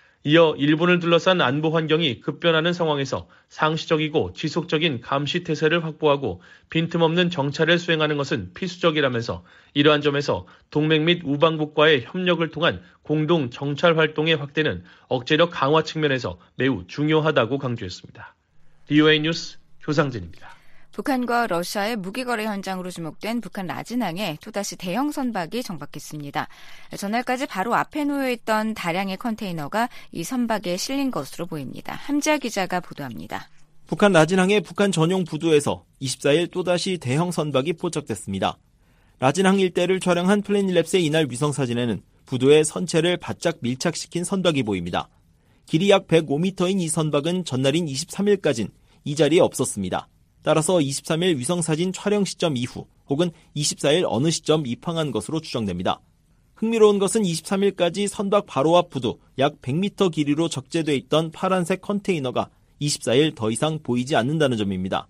이어 일본을 둘러싼 안보 환경이 급변하는 상황에서 상시적이고 지속적인 감시 태세를 확보하고 빈틈없는 정찰을 수행하는 것은 필수적이라면서 이러한 점에서 동맹 및 우방국과의 협력을 통한 공동 정찰 활동의 확대는 억제력 강화 측면에서 매우 중요하다고 강조했습니다. 비오에이 뉴스 조상진입니다. 북한과 러시아의 무기거래 현장으로 지목된 북한 라진항에 또다시 대형 선박이 정박했습니다. 전날까지 바로 앞에 놓여있던 다량의 컨테이너가 이 선박에 실린 것으로 보입니다. 함지아 기자가 보도합니다. 북한 라진항의 북한 전용 부두에서 이십사일 또다시 대형 선박이 포착됐습니다. 라진항 일대를 촬영한 플래닛랩스의 이날 위성사진에는 부두에 선체를 바짝 밀착시킨 선박이 보입니다. 길이 약 백오 미터인 이 선박은 전날인 이십삼일까진 이 자리에 없었습니다. 따라서 이십삼일 위성사진 촬영 시점 이후 혹은 이십사일 어느 시점 입항한 것으로 추정됩니다. 흥미로운 것은 이십삼일까지 선박 바로 앞 부두 약 백 미터 길이로 적재돼 있던 파란색 컨테이너가 이십사일 더 이상 보이지 않는다는 점입니다.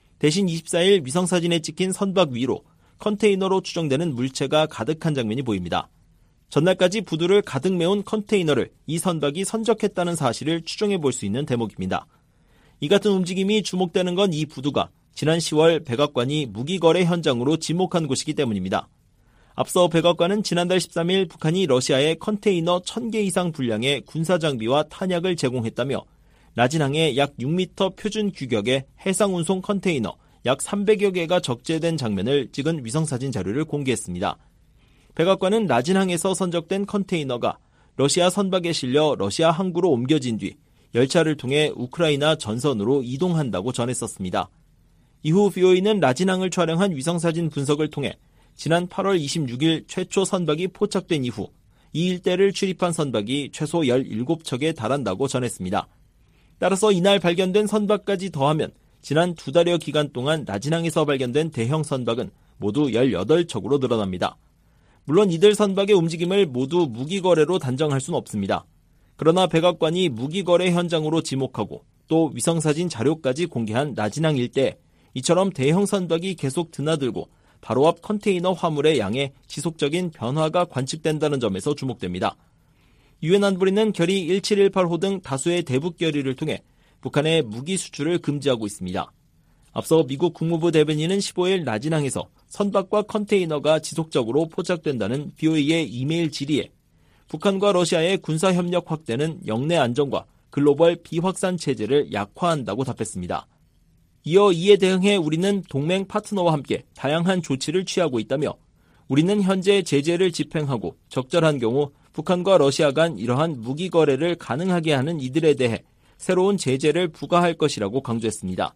대신 이십사일 위성사진에 찍힌 선박 위로 컨테이너로 추정되는 물체가 가득한 장면이 보입니다. 전날까지 부두를 가득 메운 컨테이너를 이 선박이 선적했다는 사실을 추정해 볼 수 있는 대목입니다. 이 같은 움직임이 주목되는 건 이 부두가 지난 시월 백악관이 무기거래 현장으로 지목한 곳이기 때문입니다. 앞서 백악관은 지난달 십삼일 북한이 러시아에 컨테이너 천 개 이상 분량의 군사장비와 탄약을 제공했다며 라진항에 약 육 미터 표준 규격의 해상운송 컨테이너 약 삼백여 개가 적재된 장면을 찍은 위성사진 자료를 공개했습니다. 백악관은 라진항에서 선적된 컨테이너가 러시아 선박에 실려 러시아 항구로 옮겨진 뒤 열차를 통해 우크라이나 전선으로 이동한다고 전했었습니다. 이후 비오이는 라진항을 촬영한 위성사진 분석을 통해 지난 팔월 이십육일 최초 선박이 포착된 이후 이 일대를 출입한 선박이 최소 열일곱 척에 달한다고 전했습니다. 따라서 이날 발견된 선박까지 더하면 지난 두 달여 기간 동안 라진항에서 발견된 대형 선박은 모두 열여덟 척으로 늘어납니다. 물론 이들 선박의 움직임을 모두 무기거래로 단정할 수는 없습니다. 그러나 백악관이 무기거래 현장으로 지목하고 또 위성사진 자료까지 공개한 라진항 일대에 이처럼 대형 선박이 계속 드나들고 바로 앞 컨테이너 화물의 양에 지속적인 변화가 관측된다는 점에서 주목됩니다. 유엔 안보리는 결의 일칠일팔호 등 다수의 대북 결의를 통해 북한의 무기 수출을 금지하고 있습니다. 앞서 미국 국무부 대변인은 십오일 라진항에서 선박과 컨테이너가 지속적으로 포착된다는 비오이의 이메일 질의에 북한과 러시아의 군사협력 확대는 영내 안정과 글로벌 비확산 체제를 약화한다고 답했습니다. 이어 이에 대응해 우리는 동맹 파트너와 함께 다양한 조치를 취하고 있다며 우리는 현재 제재를 집행하고 적절한 경우 북한과 러시아 간 이러한 무기 거래를 가능하게 하는 이들에 대해 새로운 제재를 부과할 것이라고 강조했습니다.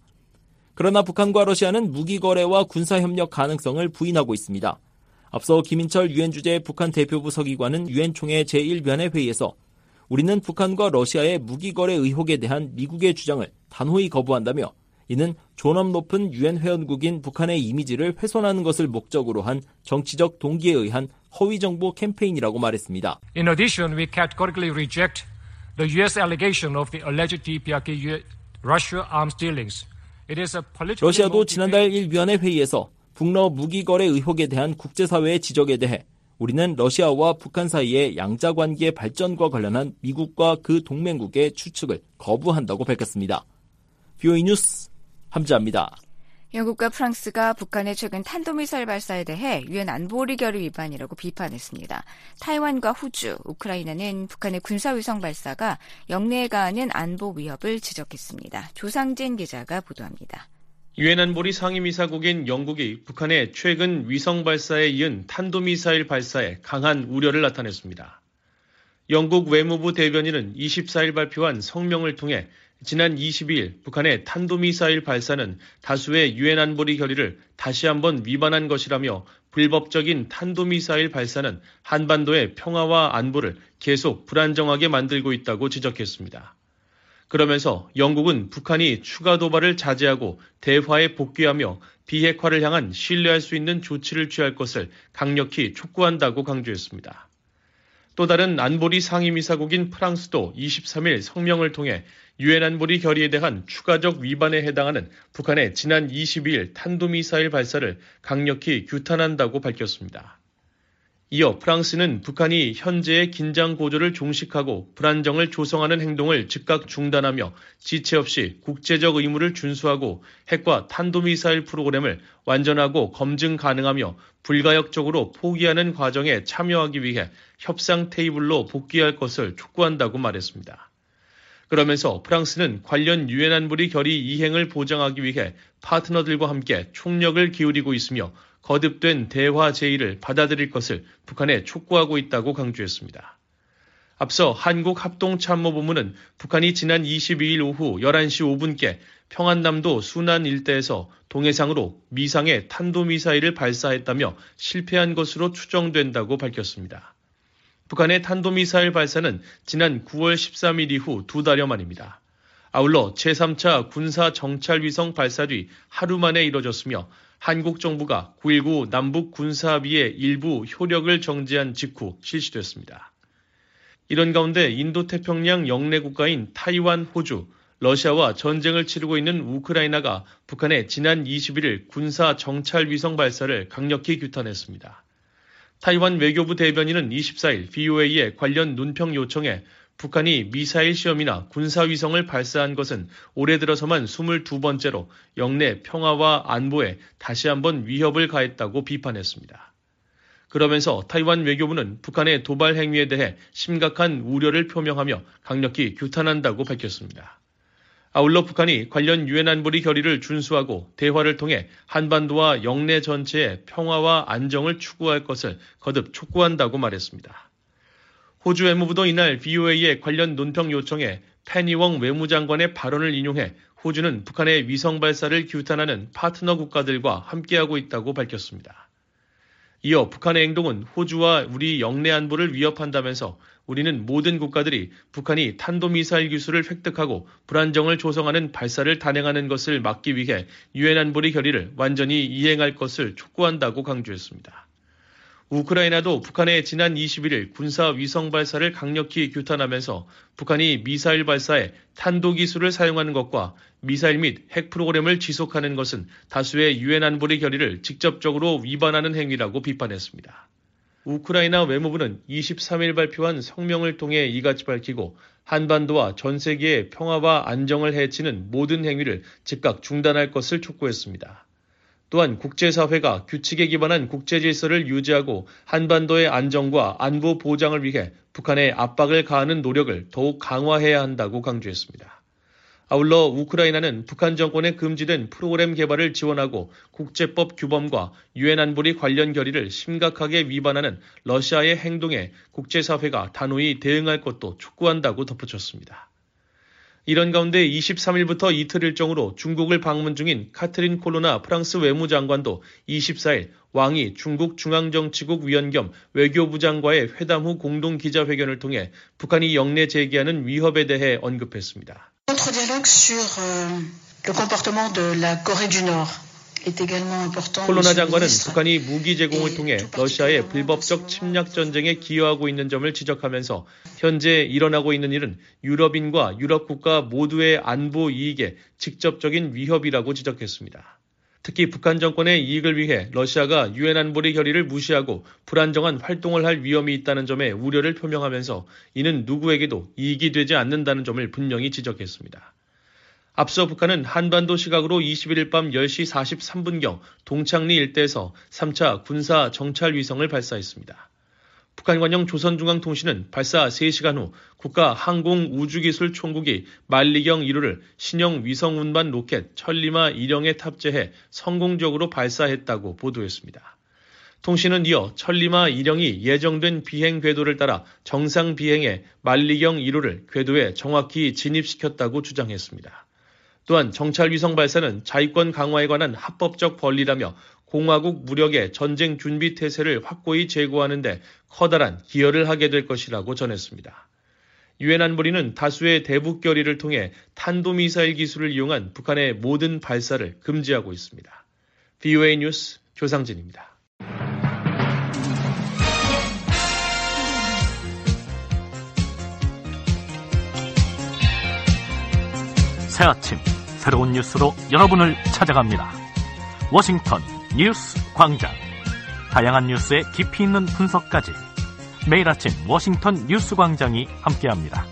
그러나 북한과 러시아는 무기 거래와 군사협력 가능성을 부인하고 있습니다. 앞서 김인철 유엔 주재 북한 대표부 서기관은 유엔 총회 제일 변회 회의에서 우리는 북한과 러시아의 무기거래 의혹에 대한 미국의 주장을 단호히 거부한다며 이는 존엄 높은 유엔 회원국인 북한의 이미지를 훼손하는 것을 목적으로 한 정치적 동기에 의한 허위 정보 캠페인이라고 말했습니다. In addition, we categorically reject the U S allegation of the alleged 디피아케이 Russia arms dealings. 러시아도 지난달 일 위원회 회의에서 북러 무기 거래 의혹에 대한 국제사회의 지적에 대해 우리는 러시아와 북한 사이의 양자 관계의 발전과 관련한 미국과 그 동맹국의 추측을 거부한다고 밝혔습니다. 비오이 뉴스 함지아입니다. 영국과 프랑스가 북한의 최근 탄도미사일 발사에 대해 유엔 안보리 결의 위반이라고 비판했습니다. 타이완과 호주, 우크라이나는 북한의 군사위성 발사가 영내에 가하는 안보 위협을 지적했습니다. 조상진 기자가 보도합니다. 유엔 안보리 상임이사국인 영국이 북한의 최근 위성 발사에 이은 탄도미사일 발사에 강한 우려를 나타냈습니다. 영국 외무부 대변인은 이십사일 발표한 성명을 통해 지난 이십이일 북한의 탄도미사일 발사는 다수의 유엔 안보리 결의를 다시 한번 위반한 것이라며 불법적인 탄도미사일 발사는 한반도의 평화와 안보를 계속 불안정하게 만들고 있다고 지적했습니다. 그러면서 영국은 북한이 추가 도발을 자제하고 대화에 복귀하며 비핵화를 향한 신뢰할 수 있는 조치를 취할 것을 강력히 촉구한다고 강조했습니다. 또 다른 안보리 상임이사국인 프랑스도 이십삼일 성명을 통해 유엔 안보리 결의에 대한 추가적 위반에 해당하는 북한의 지난 이십이일 탄도미사일 발사를 강력히 규탄한다고 밝혔습니다. 이어 프랑스는 북한이 현재의 긴장 고조를 종식하고 불안정을 조성하는 행동을 즉각 중단하며 지체 없이 국제적 의무를 준수하고 핵과 탄도미사일 프로그램을 완전하고 검증 가능하며 불가역적으로 포기하는 과정에 참여하기 위해 협상 테이블로 복귀할 것을 촉구한다고 말했습니다. 그러면서 프랑스는 관련 유엔 안보리 결의 이행을 보장하기 위해 파트너들과 함께 총력을 기울이고 있으며 거듭된 대화 제의를 받아들일 것을 북한에 촉구하고 있다고 강조했습니다. 앞서 한국합동참모본부는 북한이 지난 이십이일 오후 열한시 오분께 평안남도 순안 일대에서 동해상으로 미상의 탄도미사일을 발사했다며 실패한 것으로 추정된다고 밝혔습니다. 북한의 탄도미사일 발사는 지난 구월 십삼일 이후 두 달여 만입니다. 아울러 제삼차 군사정찰위성 발사 뒤 하루 만에 이뤄졌으며 한국 정부가 구일구 남북 군사합의의 일부 효력을 정지한 직후 실시됐습니다. 이런 가운데 인도태평양 영내 국가인 타이완, 호주, 러시아와 전쟁을 치르고 있는 우크라이나가 북한의 지난 이십일일 군사정찰위성 발사를 강력히 규탄했습니다. 타이완 외교부 대변인은 이십사일 비오에이의 관련 논평 요청에 북한이 미사일 시험이나 군사위성을 발사한 것은 올해 들어서만 스물두 번째로 영내 평화와 안보에 다시 한번 위협을 가했다고 비판했습니다. 그러면서 타이완 외교부는 북한의 도발 행위에 대해 심각한 우려를 표명하며 강력히 규탄한다고 밝혔습니다. 아울러 북한이 관련 유엔 안보리 결의를 준수하고 대화를 통해 한반도와 영내 전체의 평화와 안정을 추구할 것을 거듭 촉구한다고 말했습니다. 호주 외무부도 이날 비오에이의 관련 논평 요청에 페니웡 외무장관의 발언을 인용해 호주는 북한의 위성 발사를 규탄하는 파트너 국가들과 함께하고 있다고 밝혔습니다. 이어 북한의 행동은 호주와 우리 영내 안보를 위협한다면서 우리는 모든 국가들이 북한이 탄도미사일 기술을 획득하고 불안정을 조성하는 발사를 단행하는 것을 막기 위해 유엔 안보리 결의를 완전히 이행할 것을 촉구한다고 강조했습니다. 우크라이나도 북한의 지난 이십일일 군사 위성 발사를 강력히 규탄하면서 북한이 미사일 발사에 탄도기술을 사용하는 것과 미사일 및 핵 프로그램을 지속하는 것은 다수의 유엔 안보리 결의를 직접적으로 위반하는 행위라고 비판했습니다. 우크라이나 외무부는 이십삼일 발표한 성명을 통해 이같이 밝히고 한반도와 전 세계의 평화와 안정을 해치는 모든 행위를 즉각 중단할 것을 촉구했습니다. 또한 국제사회가 규칙에 기반한 국제질서를 유지하고 한반도의 안정과 안보 보장을 위해 북한에 압박을 가하는 노력을 더욱 강화해야 한다고 강조했습니다. 아울러 우크라이나는 북한 정권에 금지된 프로그램 개발을 지원하고 국제법 규범과 유엔 안보리 관련 결의를 심각하게 위반하는 러시아의 행동에 국제사회가 단호히 대응할 것도 촉구한다고 덧붙였습니다. 이런 가운데 이십삼일부터 이틀 일정으로 중국을 방문 중인 카트린 콜로나 프랑스 외무장관도 이십사일 왕이 중국 중앙정치국 위원 겸 외교부장과의 회담 후 공동 기자회견을 통해 북한이 영내 제기하는 위협에 대해 언급했습니다. Notre dialogue sur le comportement de la Corée du Nord. 콜로나 장관은 북한이 무기 제공을 통해 러시아의 불법적 침략 전쟁에 기여하고 있는 점을 지적하면서 현재 일어나고 있는 일은 유럽인과 유럽 국가 모두의 안보 이익에 직접적인 위협이라고 지적했습니다. 특히 북한 정권의 이익을 위해 러시아가 유엔 안보리 결의를 무시하고 불안정한 활동을 할 위험이 있다는 점에 우려를 표명하면서 이는 누구에게도 이익이 되지 않는다는 점을 분명히 지적했습니다. 앞서 북한은 한반도 시각으로 이십일 일 밤 열 시 사십삼 분경 동창리 일대에서 삼 차 군사 정찰 위성을 발사했습니다. 북한 관영 조선중앙통신은 발사 세 시간 후 국가항공우주기술총국이 만리경 일 호를 신형 위성 운반 로켓 천리마 일형에 탑재해 성공적으로 발사했다고 보도했습니다. 통신은 이어 천리마 일형이 예정된 비행 궤도를 따라 정상 비행해 만리경 일 호를 궤도에 정확히 진입시켰다고 주장했습니다. 또한 정찰 위성 발사는 자위권 강화에 관한 합법적 권리라며 공화국 무력의 전쟁 준비 태세를 확고히 제고하는 데 커다란 기여를 하게 될 것이라고 전했습니다. 유엔 안보리는 다수의 대북 결의를 통해 탄도미사일 기술을 이용한 북한의 모든 발사를 금지하고 있습니다. 브이오에이 뉴스 조상진입니다. 새 아침 새로운 뉴스로 여러분을 찾아갑니다. 워싱턴 뉴스 광장. 다양한 뉴스의 깊이 있는 분석까지 매일 아침 워싱턴 뉴스 광장이 함께합니다.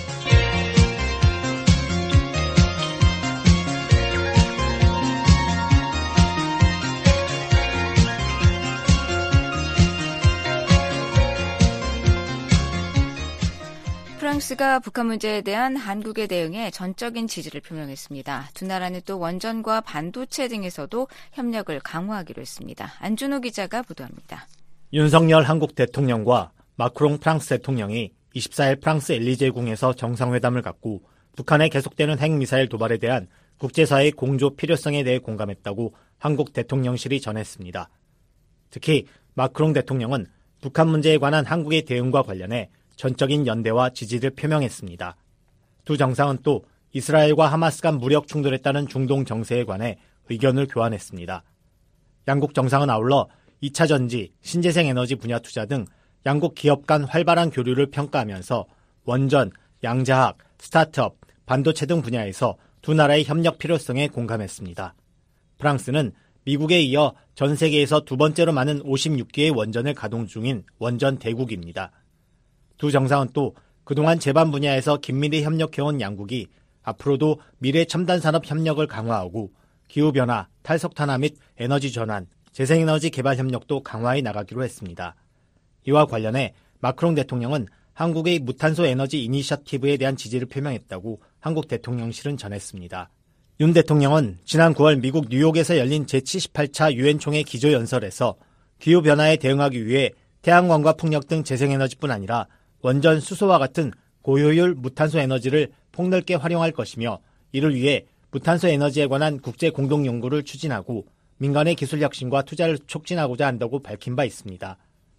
프랑스가 북한 문제에 대한 한국의 대응에 전적인 지지를 표명했습니다. 두 나라는 또 원전과 반도체 등에서도 협력을 강화하기로 했습니다. 안준호 기자가 보도합니다. 윤석열 한국 대통령과 마크롱 프랑스 대통령이 이십사 일 프랑스 엘리제궁에서 정상회담을 갖고 북한의 계속되는 핵미사일 도발에 대한 국제사회의 공조 필요성에 대해 공감했다고 한국 대통령실이 전했습니다. 특히 마크롱 대통령은 북한 문제에 관한 한국의 대응과 관련해 전적인 연대와 지지를 표명했습니다. 두 정상은 또 이스라엘과 하마스 간 무력 충돌에 따른 중동 정세에 관해 의견을 교환했습니다. 양국 정상은 아울러 이 차 전지, 신재생 에너지 분야 투자 등 양국 기업 간 활발한 교류를 평가하면서 원전, 양자학, 스타트업, 반도체 등 분야에서 두 나라의 협력 필요성에 공감했습니다. 프랑스는 미국에 이어 전 세계에서 두 번째로 많은 오십육 기의 원전을 가동 중인 원전 대국입니다. 두 정상은 또 그동안 제반 분야에서 긴밀히 협력해온 양국이 앞으로도 미래 첨단 산업 협력을 강화하고 기후변화, 탈석탄화 및 에너지 전환, 재생에너지 개발 협력도 강화해 나가기로 했습니다. 이와 관련해 마크롱 대통령은 한국의 무탄소 에너지 이니셔티브에 대한 지지를 표명했다고 한국 대통령실은 전했습니다. 윤 대통령은 지난 구월 미국 뉴욕에서 열린 제칠십팔 차 유엔 총회 기조연설에서 기후변화에 대응하기 위해 태양광과 풍력 등 재생에너지뿐 아니라 원전 수소와 같은 고효율 무탄소 에너지를 폭넓게 활용할 것이며 이를 위해 무탄소 에너지에 관한 국제 공동 연구를 추진하고 민간의 기술 혁신과 투자를 촉진하고자 한다고 밝힌 바 있습니다.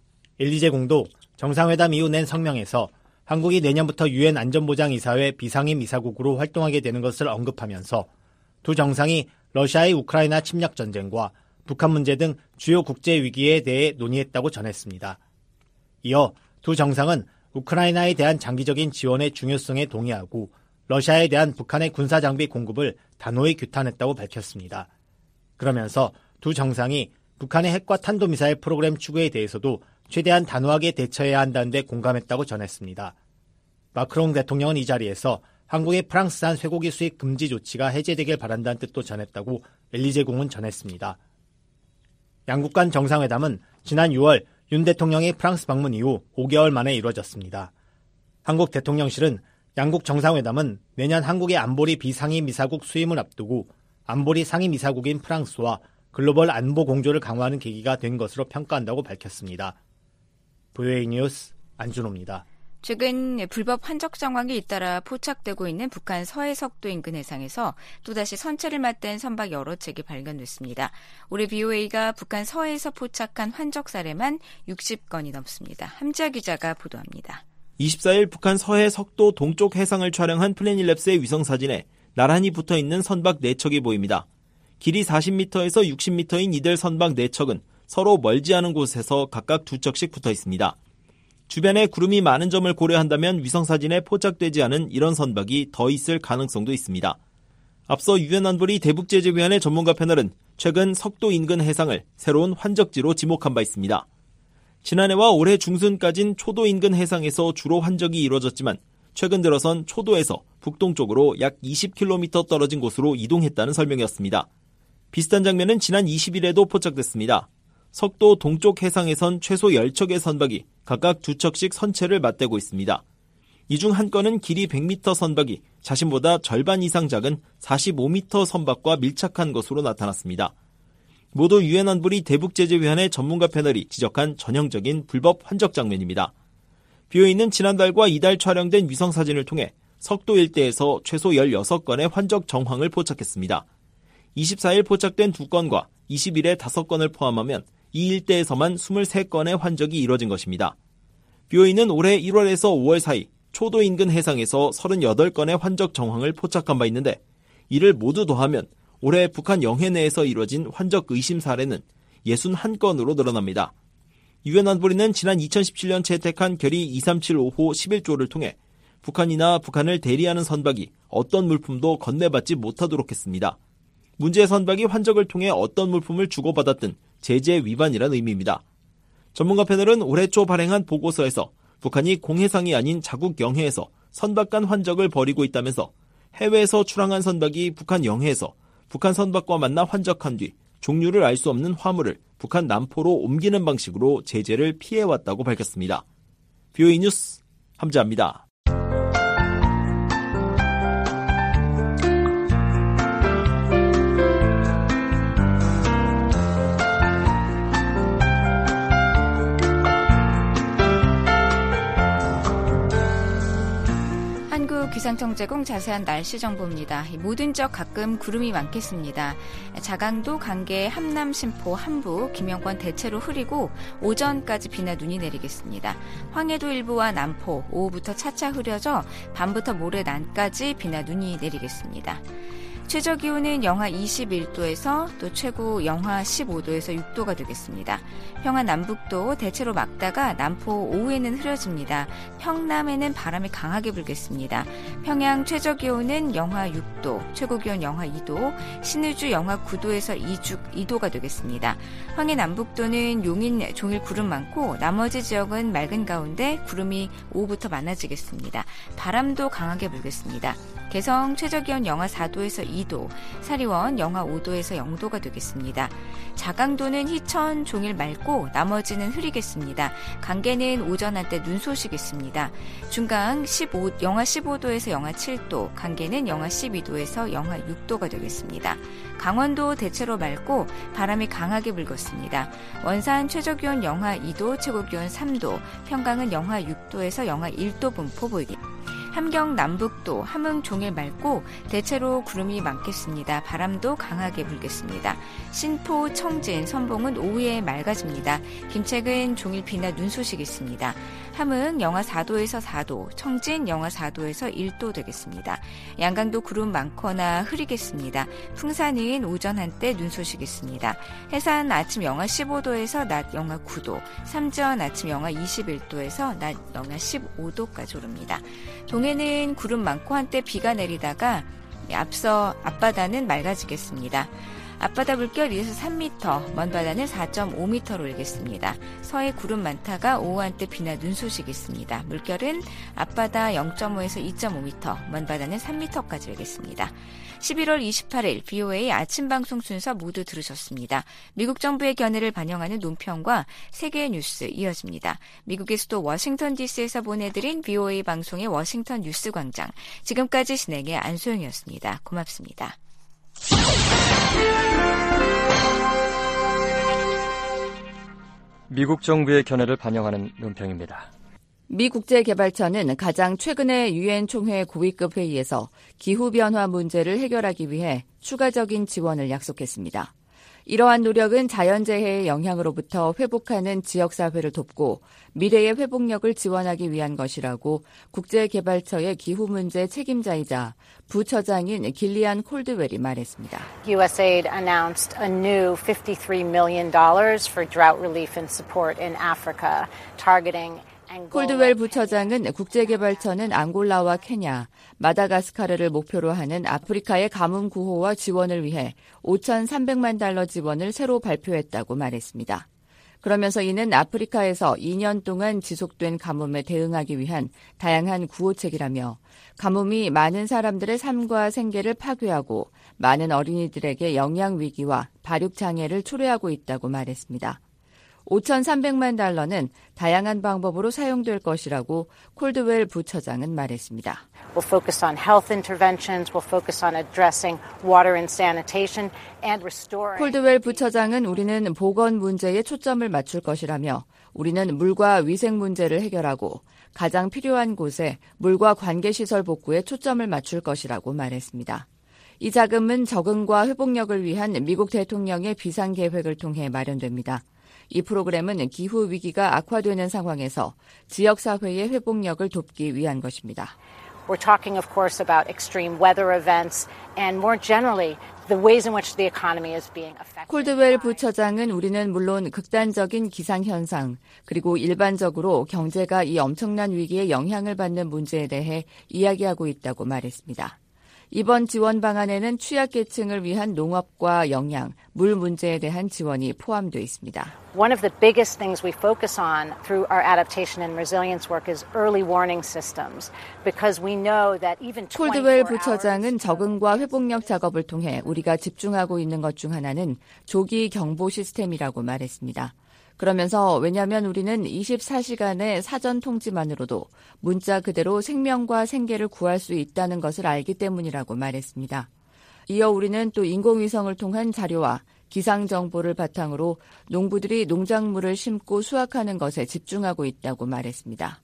엘리제궁도 정상회담 이후 낸 성명에서 한국이 내년부터 유엔 안전보장이사회 비상임 이사국으로 활동하게 되는 것을 언급하면서 두 정상이 러시아의 우크라이나 침략 전쟁과 북한 문제 등 주요 국제 위기에 대해 논의했다고 전했습니다. 이어 두 정상은 우크라이나에 대한 장기적인 지원의 중요성에 동의하고 러시아에 대한 북한의 군사장비 공급을 단호히 규탄했다고 밝혔습니다. 그러면서 두 정상이 북한의 핵과 탄도미사일 프로그램 추구에 대해서도 최대한 단호하게 대처해야 한다는 데 공감했다고 전했습니다. 마크롱 대통령은 이 자리에서 한국의 프랑스산 쇠고기 수입 금지 조치가 해제되길 바란다는 뜻도 전했다고 엘리제궁은 전했습니다. 양국 간 정상회담은 지난 유월 윤 대통령의 프랑스 방문 이후 오 개월 만에 이루어졌습니다. 한국 대통령실은 양국 정상회담은 내년 한국의 안보리 비상임이사국 수임을 앞두고 안보리 상임이사국인 프랑스와 글로벌 안보 공조를 강화하는 계기가 된 것으로 평가한다고 밝혔습니다. 브이오에이 뉴스 안준호입니다. 최근 불법 환적 정황이 잇따라 포착되고 있는 북한 서해석도 인근 해상에서 또다시 선체를 맞댄 선박 여러 척이 발견됐습니다. 올해 브이오에이가 북한 서해에서 포착한 환적 사례만 육십 건이 넘습니다. 함지아 기자가 보도합니다. 이십사 일 북한 서해 석도 동쪽 해상을 촬영한 플래닛랩스의 위성사진에 나란히 붙어있는 선박 네 척이 보입니다. 길이 사십 미터에서 육십 미터인 이들 선박 네 척은 서로 멀지 않은 곳에서 각각 두 척씩 붙어 있습니다. 주변에 구름이 많은 점을 고려한다면 위성사진에 포착되지 않은 이런 선박이 더 있을 가능성도 있습니다. 앞서 유엔 안보리 대북제재위원회 전문가 패널은 최근 석도 인근 해상을 새로운 환적지로 지목한 바 있습니다. 지난해와 올해 중순까진 초도 인근 해상에서 주로 환적이 이루어졌지만 최근 들어선 초도에서 북동쪽으로 약 이십 킬로미터 떨어진 곳으로 이동했다는 설명이었습니다. 비슷한 장면은 지난 이십 일에도 포착됐습니다. 석도 동쪽 해상에선 최소 열 척의 선박이 각각 두 척씩 선체를 맞대고 있습니다. 이 중 한 건은 길이 백 미터 선박이 자신보다 절반 이상 작은 사십오 미터 선박과 밀착한 것으로 나타났습니다. 모두 유엔 안보리 대북제재위원회 전문가 패널이 지적한 전형적인 불법 환적 장면입니다. 비오에이는 지난달과 이달 촬영된 위성사진을 통해 석도 일대에서 최소 열여섯 건의 환적 정황을 포착했습니다. 이십사 일 포착된 두 건과 이십 일에 다섯 건을 포함하면 이 일대에서만 이십삼 건의 환적이 이뤄진 것입니다. 비오에이는 올해 일월에서 오월 사이 초도 인근 해상에서 삼십팔 건의 환적 정황을 포착한 바 있는데 이를 모두 더하면 올해 북한 영해 내에서 이뤄진 환적 의심 사례는 육십일 건으로 늘어납니다. 유엔 안보리는 지난 이천십칠 년 채택한 결의 이삼칠오 호 십일 조를 통해 북한이나 북한을 대리하는 선박이 어떤 물품도 건네받지 못하도록 했습니다. 문제의 선박이 환적을 통해 어떤 물품을 주고받았든 제재 위반이란 의미입니다. 전문가 패널은 올해 초 발행한 보고서에서 북한이 공해상이 아닌 자국 영해에서 선박 간 환적을 벌이고 있다면서 해외에서 출항한 선박이 북한 영해에서 북한 선박과 만나 환적한 뒤 종류를 알 수 없는 화물을 북한 남포로 옮기는 방식으로 제재를 피해왔다고 밝혔습니다. 비오에이 뉴스 함재합니다. 기상청 제공 자세한 날씨 정보입니다. 모든 적 가끔 구름이 많겠습니다. 자강도, 간계, 함남, 신포, 함부, 김영권 대체로 흐리고 오전까지 비나 눈이 내리겠습니다. 황해도 일부와 남포, 오후부터 차차 흐려져 밤부터 모레 낮까지 비나 눈이 내리겠습니다. 최저 기온은 영하 이십일 도에서 또 최고 영하 십오 도에서 육 도가 되겠습니다. 평안 남북도 대체로 맑다가 남포 오후에는 흐려집니다. 평남에는 바람이 강하게 불겠습니다. 평양 최저 기온은 영하 육 도, 최고 기온 영하 이 도, 신의주 영하 구 도에서 이 도가 되겠습니다. 황해 남북도는 용인 종일 구름 많고 나머지 지역은 맑은 가운데 구름이 오후부터 많아지겠습니다. 바람도 강하게 불겠습니다. 개성 최저 기온 영하 사 도에서 이 도, 사리원 영하 오 도에서 영 도가 되겠습니다. 자강도는 희천 종일 맑고 나머지는 흐리겠습니다. 간계는 오전 한때 눈 소식이 있습니다. 중강 십오, 영하 십오 도에서 영하 칠 도, 간계는 영하 십이 도에서 영하 육 도가 되겠습니다. 강원도 대체로 맑고 바람이 강하게 불겠습니다. 원산 최저 기온 영하 이 도, 최고 기온 삼 도, 평강은 영하 육 도에서 영하 일 도 분포 보입니다. 함경 남북도, 함흥 종일 맑고 대체로 구름이 많겠습니다. 바람도 강하게 불겠습니다. 신포, 청진, 선봉은 오후에 맑아집니다. 김책은 종일 비나 눈 소식이 있습니다. 함흥 영하 사 도에서 사 도, 청진 영하 사 도에서 일 도 되겠습니다. 양강도 구름 많거나 흐리겠습니다. 풍산은 오전 한때 눈 소식이 있습니다. 해산 아침 영하 십오 도에서 낮 영하 구 도, 삼전 아침 영하 이십일 도에서 낮 영하 십오 도까지 오릅니다. 동해는 구름 많고 한때 비가 내리다가 앞서 앞바다는 맑아지겠습니다. 앞바다 물결 이에서 삼 미터, 먼바다는 사 점 오 미터로 일겠습니다. 서해 구름 많다가 오후 한때 비나 눈 소식이 있습니다. 물결은 앞바다 영 점 오에서 이 점 오 미터, 먼바다는 삼 미터까지 일겠습니다. 십일월 이십팔일 비오에이 아침 방송 순서 모두 들으셨습니다. 미국 정부의 견해를 반영하는 논평과 세계 뉴스 이어집니다. 미국의 수도 워싱턴 디씨에서 보내드린 비오에이 방송의 워싱턴 뉴스 광장. 지금까지 진행의 안소영이었습니다. 고맙습니다. 미국 정부의 견해를 반영하는 논평입니다. 미 국제개발처는 가장 최근의 유엔 총회 고위급 회의에서 기후변화 문제를 해결하기 위해 추가적인 지원을 약속했습니다. 이러한 노력은 자연재해의 영향으로부터 회복하는 지역사회를 돕고 미래의 회복력을 지원하기 위한 것이라고 국제개발처의 기후문제 책임자이자 부처장인 길리안 콜드웰이 말했습니다. 유에스에이드 announced a new fifty-three million dollars for drought relief and support in Africa, targeting 콜드웰 부처장은 국제개발처는 앙골라와 케냐, 마다가스카르를 목표로 하는 아프리카의 가뭄 구호와 지원을 위해 오천삼백만 달러 지원을 새로 발표했다고 말했습니다. 그러면서 이는 아프리카에서 이 년 동안 지속된 가뭄에 대응하기 위한 다양한 구호책이라며 가뭄이 많은 사람들의 삶과 생계를 파괴하고 많은 어린이들에게 영양 위기와 발육 장애를 초래하고 있다고 말했습니다. 오천삼백만 달러는 다양한 방법으로 사용될 것이라고 콜드웰 부처장은 말했습니다. We'll focus on health interventions, we'll focus on addressing water and sanitation and restoring. 콜드웰 부처장은 우리는 보건 문제에 초점을 맞출 것이라며 우리는 물과 위생 문제를 해결하고 가장 필요한 곳에 물과 관계시설 복구에 초점을 맞출 것이라고 말했습니다. 이 자금은 적응과 회복력을 위한 미국 대통령의 비상계획을 통해 마련됩니다. 이 프로그램은 기후 위기가 악화되는 상황에서 지역사회의 회복력을 돕기 위한 것입니다. We're talking, of course, about extreme weather events and more generally the ways in which the economy is being affected. 콜드웰 부처장은 우리는 물론 극단적인 기상현상 그리고 일반적으로 경제가 이 엄청난 위기에 영향을 받는 문제에 대해 이야기하고 있다고 말했습니다. 이번 지원 방안에는 취약계층을 위한 농업과 영양, 물 문제에 대한 지원이 포함되어 있습니다. One of the biggest things we focus on through our adaptation and resilience work is early warning systems because we know that even 콜드웰 부처장은 적응과 회복력 작업을 통해 우리가 집중하고 있는 것 중 하나는 조기 경보 시스템이라고 말했습니다. 그러면서 왜냐하면 우리는 이십사 시간의 사전 통지만으로도 문자 그대로 생명과 생계를 구할 수 있다는 것을 알기 때문이라고 말했습니다. 이어 우리는 또 인공위성을 통한 자료와 기상 정보를 바탕으로 농부들이 농작물을 심고 수확하는 것에 집중하고 있다고 말했습니다.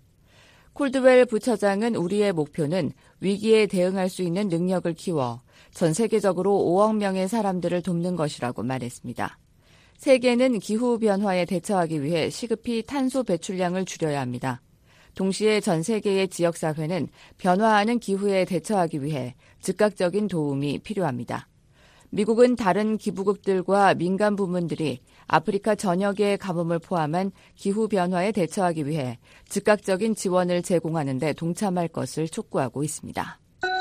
콜드웰 부처장은 우리의 목표는 위기에 대응할 수 있는 능력을 키워 전 세계적으로 오억 명의 사람들을 돕는 것이라고 말했습니다. 세계는 기후변화에 대처하기 위해 시급히 탄소 배출량을 줄여야 합니다. 동시에 전 세계의 지역사회는 변화하는 기후에 대처하기 위해 즉각적인 도움이 필요합니다. 미국은 다른 기부국들과 민간 부문들이 아프리카 전역의 가뭄을 포함한 기후변화에 대처하기 위해 즉각적인 지원을 제공하는 데 동참할 것을 촉구하고 있습니다.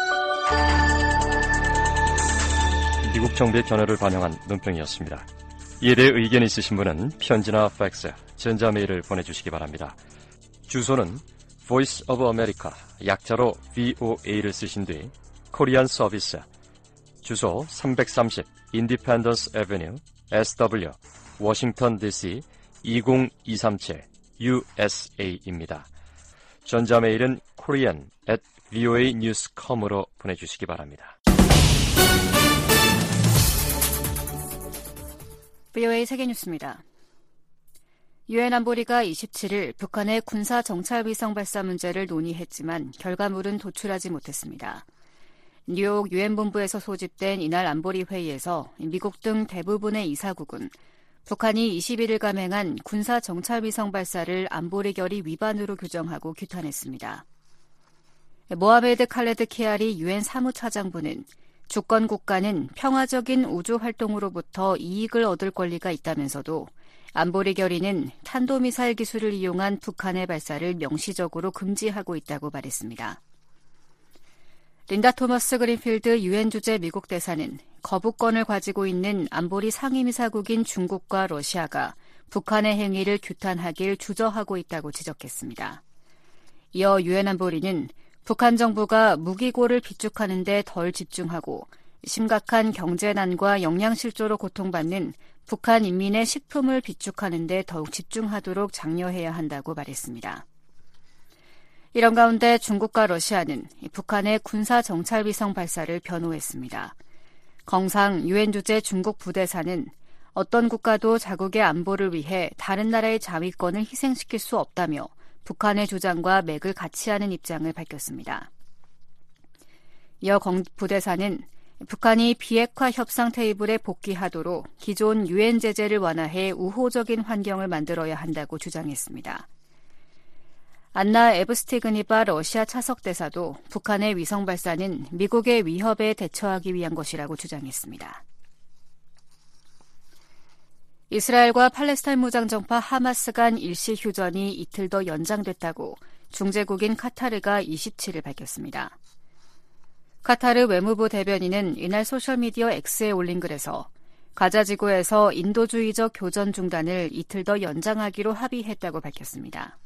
미국 정부의 견해를 반영한 논평이었습니다. 이에 대해 의견 있으신 분은 편지나 팩스, 전자메일을 보내주시기 바랍니다. 주소는 Voice of America, 약자로 브이오에이를 쓰신 뒤 코리안 서비스, 주소 삼백삼십 Independence Avenue, 에스더블유, 워싱턴 디씨 이공이삼칠 유에스에이입니다. 전자메일은 korean at voa news dot com으로 보내주시기 바랍니다. 브이오에이 세계뉴스입니다. 유엔 안보리가 이십칠일 북한의 군사 정찰 위성 발사 문제를 논의했지만 결과물은 도출하지 못했습니다. 뉴욕 유엔 본부에서 소집된 이날 안보리 회의에서 미국 등 대부분의 이사국은 북한이 이십일일 감행한 군사 정찰 위성 발사를 안보리 결의 위반으로 규정하고 규탄했습니다. 모하메드 칼레드 키아리 유엔 사무차장부는 주권 국가는 평화적인 우주 활동으로부터 이익을 얻을 권리가 있다면서도 안보리 결의는 탄도미사일 기술을 이용한 북한의 발사를 명시적으로 금지하고 있다고 말했습니다. 린다 토머스 그린필드 유엔 주재 미국 대사는 거부권을 가지고 있는 안보리 상임이사국인 중국과 러시아가 북한의 행위를 규탄하길 주저하고 있다고 지적했습니다. 이어 유엔 안보리는 북한 정부가 무기고를 비축하는 데 덜 집중하고 심각한 경제난과 영양실조로 고통받는 북한 인민의 식품을 비축하는 데 더욱 집중하도록 장려해야 한다고 말했습니다. 이런 가운데 중국과 러시아는 북한의 군사 정찰 위성 발사를 변호했습니다. 껑상 유엔 주재 중국 부대사는 어떤 국가도 자국의 안보를 위해 다른 나라의 자위권을 희생시킬 수 없다며 북한의 주장과 맥을 같이 하는 입장을 밝혔습니다. 이어 권 부대사는 북한이 비핵화 협상 테이블에 복귀하도록 기존 유엔 제재를 완화해 우호적인 환경을 만들어야 한다고 주장했습니다. 안나 에브스티그니바 러시아 차석 대사도 북한의 위성 발사는 미국의 위협에 대처하기 위한 것이라고 주장했습니다. 이스라엘과 팔레스타인 무장정파 하마스 간 일시 휴전이 이틀 더 연장됐다고 중재국인 카타르가 이십칠 일 밝혔습니다. 카타르 외무부 대변인은 이날 소셜미디어 X에 올린 글에서 가자 지구에서 인도주의적 교전 중단을 이틀 더 연장하기로 합의했다고 밝혔습니다.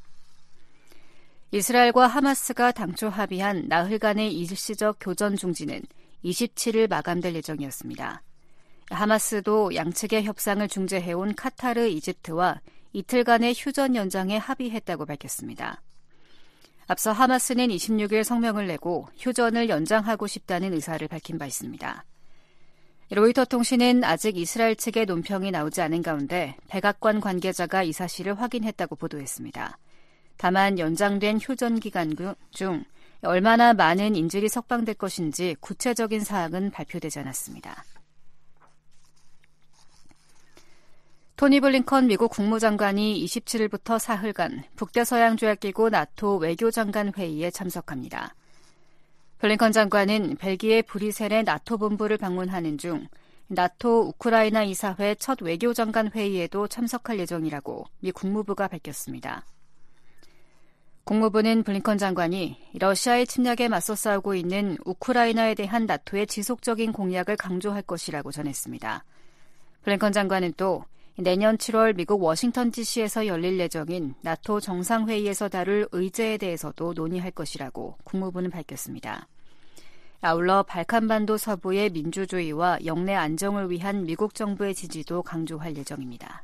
이스라엘과 하마스가 당초 합의한 나흘간의 일시적 교전 중지는 이십칠 일 마감될 예정이었습니다. 하마스도 양측의 협상을 중재해온 카타르, 이집트와 이틀간의 휴전 연장에 합의했다고 밝혔습니다. 앞서 하마스는 이십육 일 성명을 내고 휴전을 연장하고 싶다는 의사를 밝힌 바 있습니다. 로이터 통신은 아직 이스라엘 측의 논평이 나오지 않은 가운데 백악관 관계자가 이 사실을 확인했다고 보도했습니다. 다만 연장된 휴전 기간 중 얼마나 많은 인질이 석방될 것인지 구체적인 사항은 발표되지 않았습니다. 토니 블링컨 미국 국무장관이 이십칠 일부터 사흘간 북대서양조약기구 나토 외교장관 회의에 참석합니다. 블링컨 장관은 벨기에 브뤼셀의 나토 본부를 방문하는 중 나토 우크라이나 이사회 첫 외교장관 회의에도 참석할 예정이라고 미 국무부가 밝혔습니다. 국무부는 블링컨 장관이 러시아의 침략에 맞서 싸우고 있는 우크라이나에 대한 나토의 지속적인 공약을 강조할 것이라고 전했습니다. 블링컨 장관은 또 내년 칠월 미국 워싱턴 디씨에서 열릴 예정인 나토 정상회의에서 다룰 의제에 대해서도 논의할 것이라고 국무부는 밝혔습니다. 아울러 발칸반도 서부의 민주주의와 영내 안정을 위한 미국 정부의 지지도 강조할 예정입니다.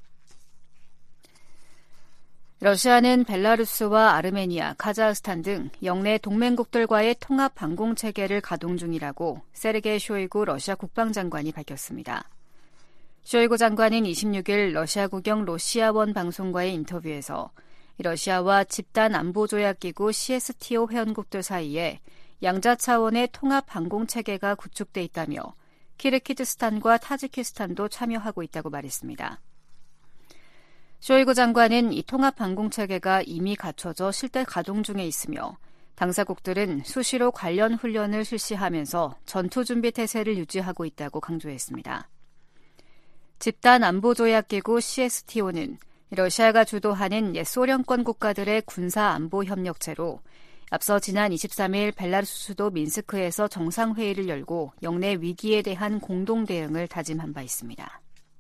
러시아는 벨라루스와 아르메니아, 카자흐스탄 등 영내 동맹국들과의 통합 방공체계를 가동 중이라고 세르게이 쇼이구 러시아 국방장관이 밝혔습니다. 쇼이구 장관은 이십육 일 러시아 국영 로시아원 방송과의 인터뷰에서 러시아와 집단안보조약기구 씨에스티오 회원국들 사이에 양자 차원의 통합 방공체계가 구축돼 있다며 키르기즈스탄과 타지키스탄도 참여하고 있다고 말했습니다. 쇼이구 장관은 이 통합 방공체계가 이미 갖춰져 실제 가동 중에 있으며 당사국들은 수시로 관련 훈련을 실시하면서 전투준비 태세를 유지하고 있다고 강조했습니다. 집단안보조약기구 씨에스티오는 러시아가 주도하는 옛 소련권 국가들의 군사안보협력체로 앞서 지난 이십삼 일 벨라루스 수도 민스크에서 정상회의를 열고 영내 위기에 대한 공동 대응을 다짐한 바 있습니다.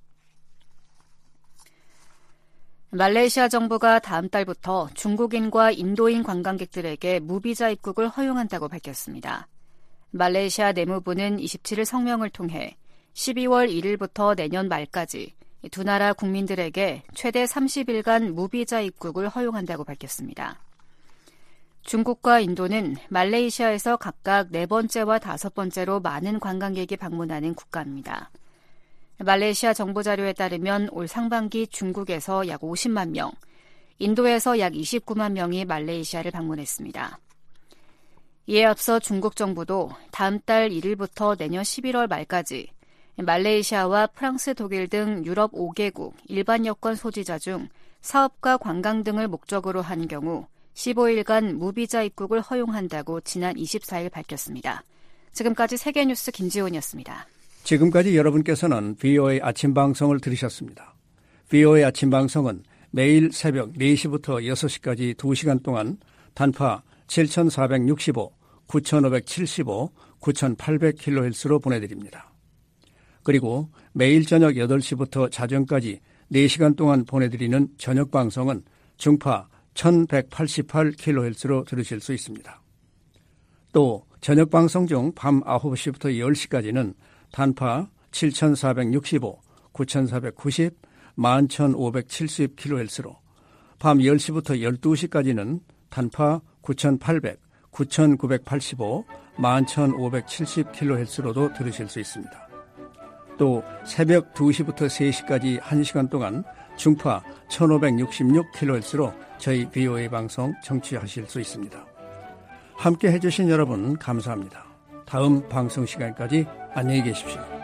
말레이시아 정부가 다음 달부터 중국인과 인도인 관광객들에게 무비자 입국을 허용한다고 밝혔습니다. 말레이시아 내무부는 이십칠 일 성명을 통해 십이월 일일부터 내년 말까지 두 나라 국민들에게 최대 삼십 일간 무비자 입국을 허용한다고 밝혔습니다. 중국과 인도는 말레이시아에서 각각 네 번째와 다섯 번째로 많은 관광객이 방문하는 국가입니다. 말레이시아 정부 자료에 따르면 올 상반기 중국에서 약 오십만 명, 인도에서 약 이십구만 명이 말레이시아를 방문했습니다. 이에 앞서 중국 정부도 다음 달 일일부터 내년 십일월 말까지 말레이시아와 프랑스, 독일 등 유럽 오 개국 일반 여권 소지자 중 사업과 관광 등을 목적으로 한 경우 십오 일간 무비자 입국을 허용한다고 지난 이십사 일 밝혔습니다. 지금까지 세계뉴스 김지훈이었습니다. 지금까지 여러분께서는 브이오에이 아침 방송을 들으셨습니다. 브이오에이 아침 방송은 매일 새벽 네 시부터 여섯 시까지 두 시간 동안 단파 칠천사백육십오, 구천오백칠십오, 구천팔백 킬로헤르츠로 보내드립니다. 그리고 매일 저녁 여덟 시부터 자정까지 네 시간 동안 보내드리는 저녁 방송은 중파 천백팔십팔 킬로헤르츠로 들으실 수 있습니다. 또 저녁 방송 중 밤 아홉 시부터 열 시까지는 단파 칠천사백육십오, 구천사백구십, 만 천오백칠십 킬로헤르츠로 밤 열 시부터 열두 시까지는 단파 구천팔백, 구천구백팔십오, 만 천오백칠십 킬로헤르츠로도 들으실 수 있습니다. 또 새벽 두 시부터 세 시까지 한 시간 동안 중파 천오백육십육 킬로헤르츠로 저희 브이오에이 방송 청취하실 수 있습니다. 함께 해주신 여러분 감사합니다. 다음 방송 시간까지 안녕히 계십시오.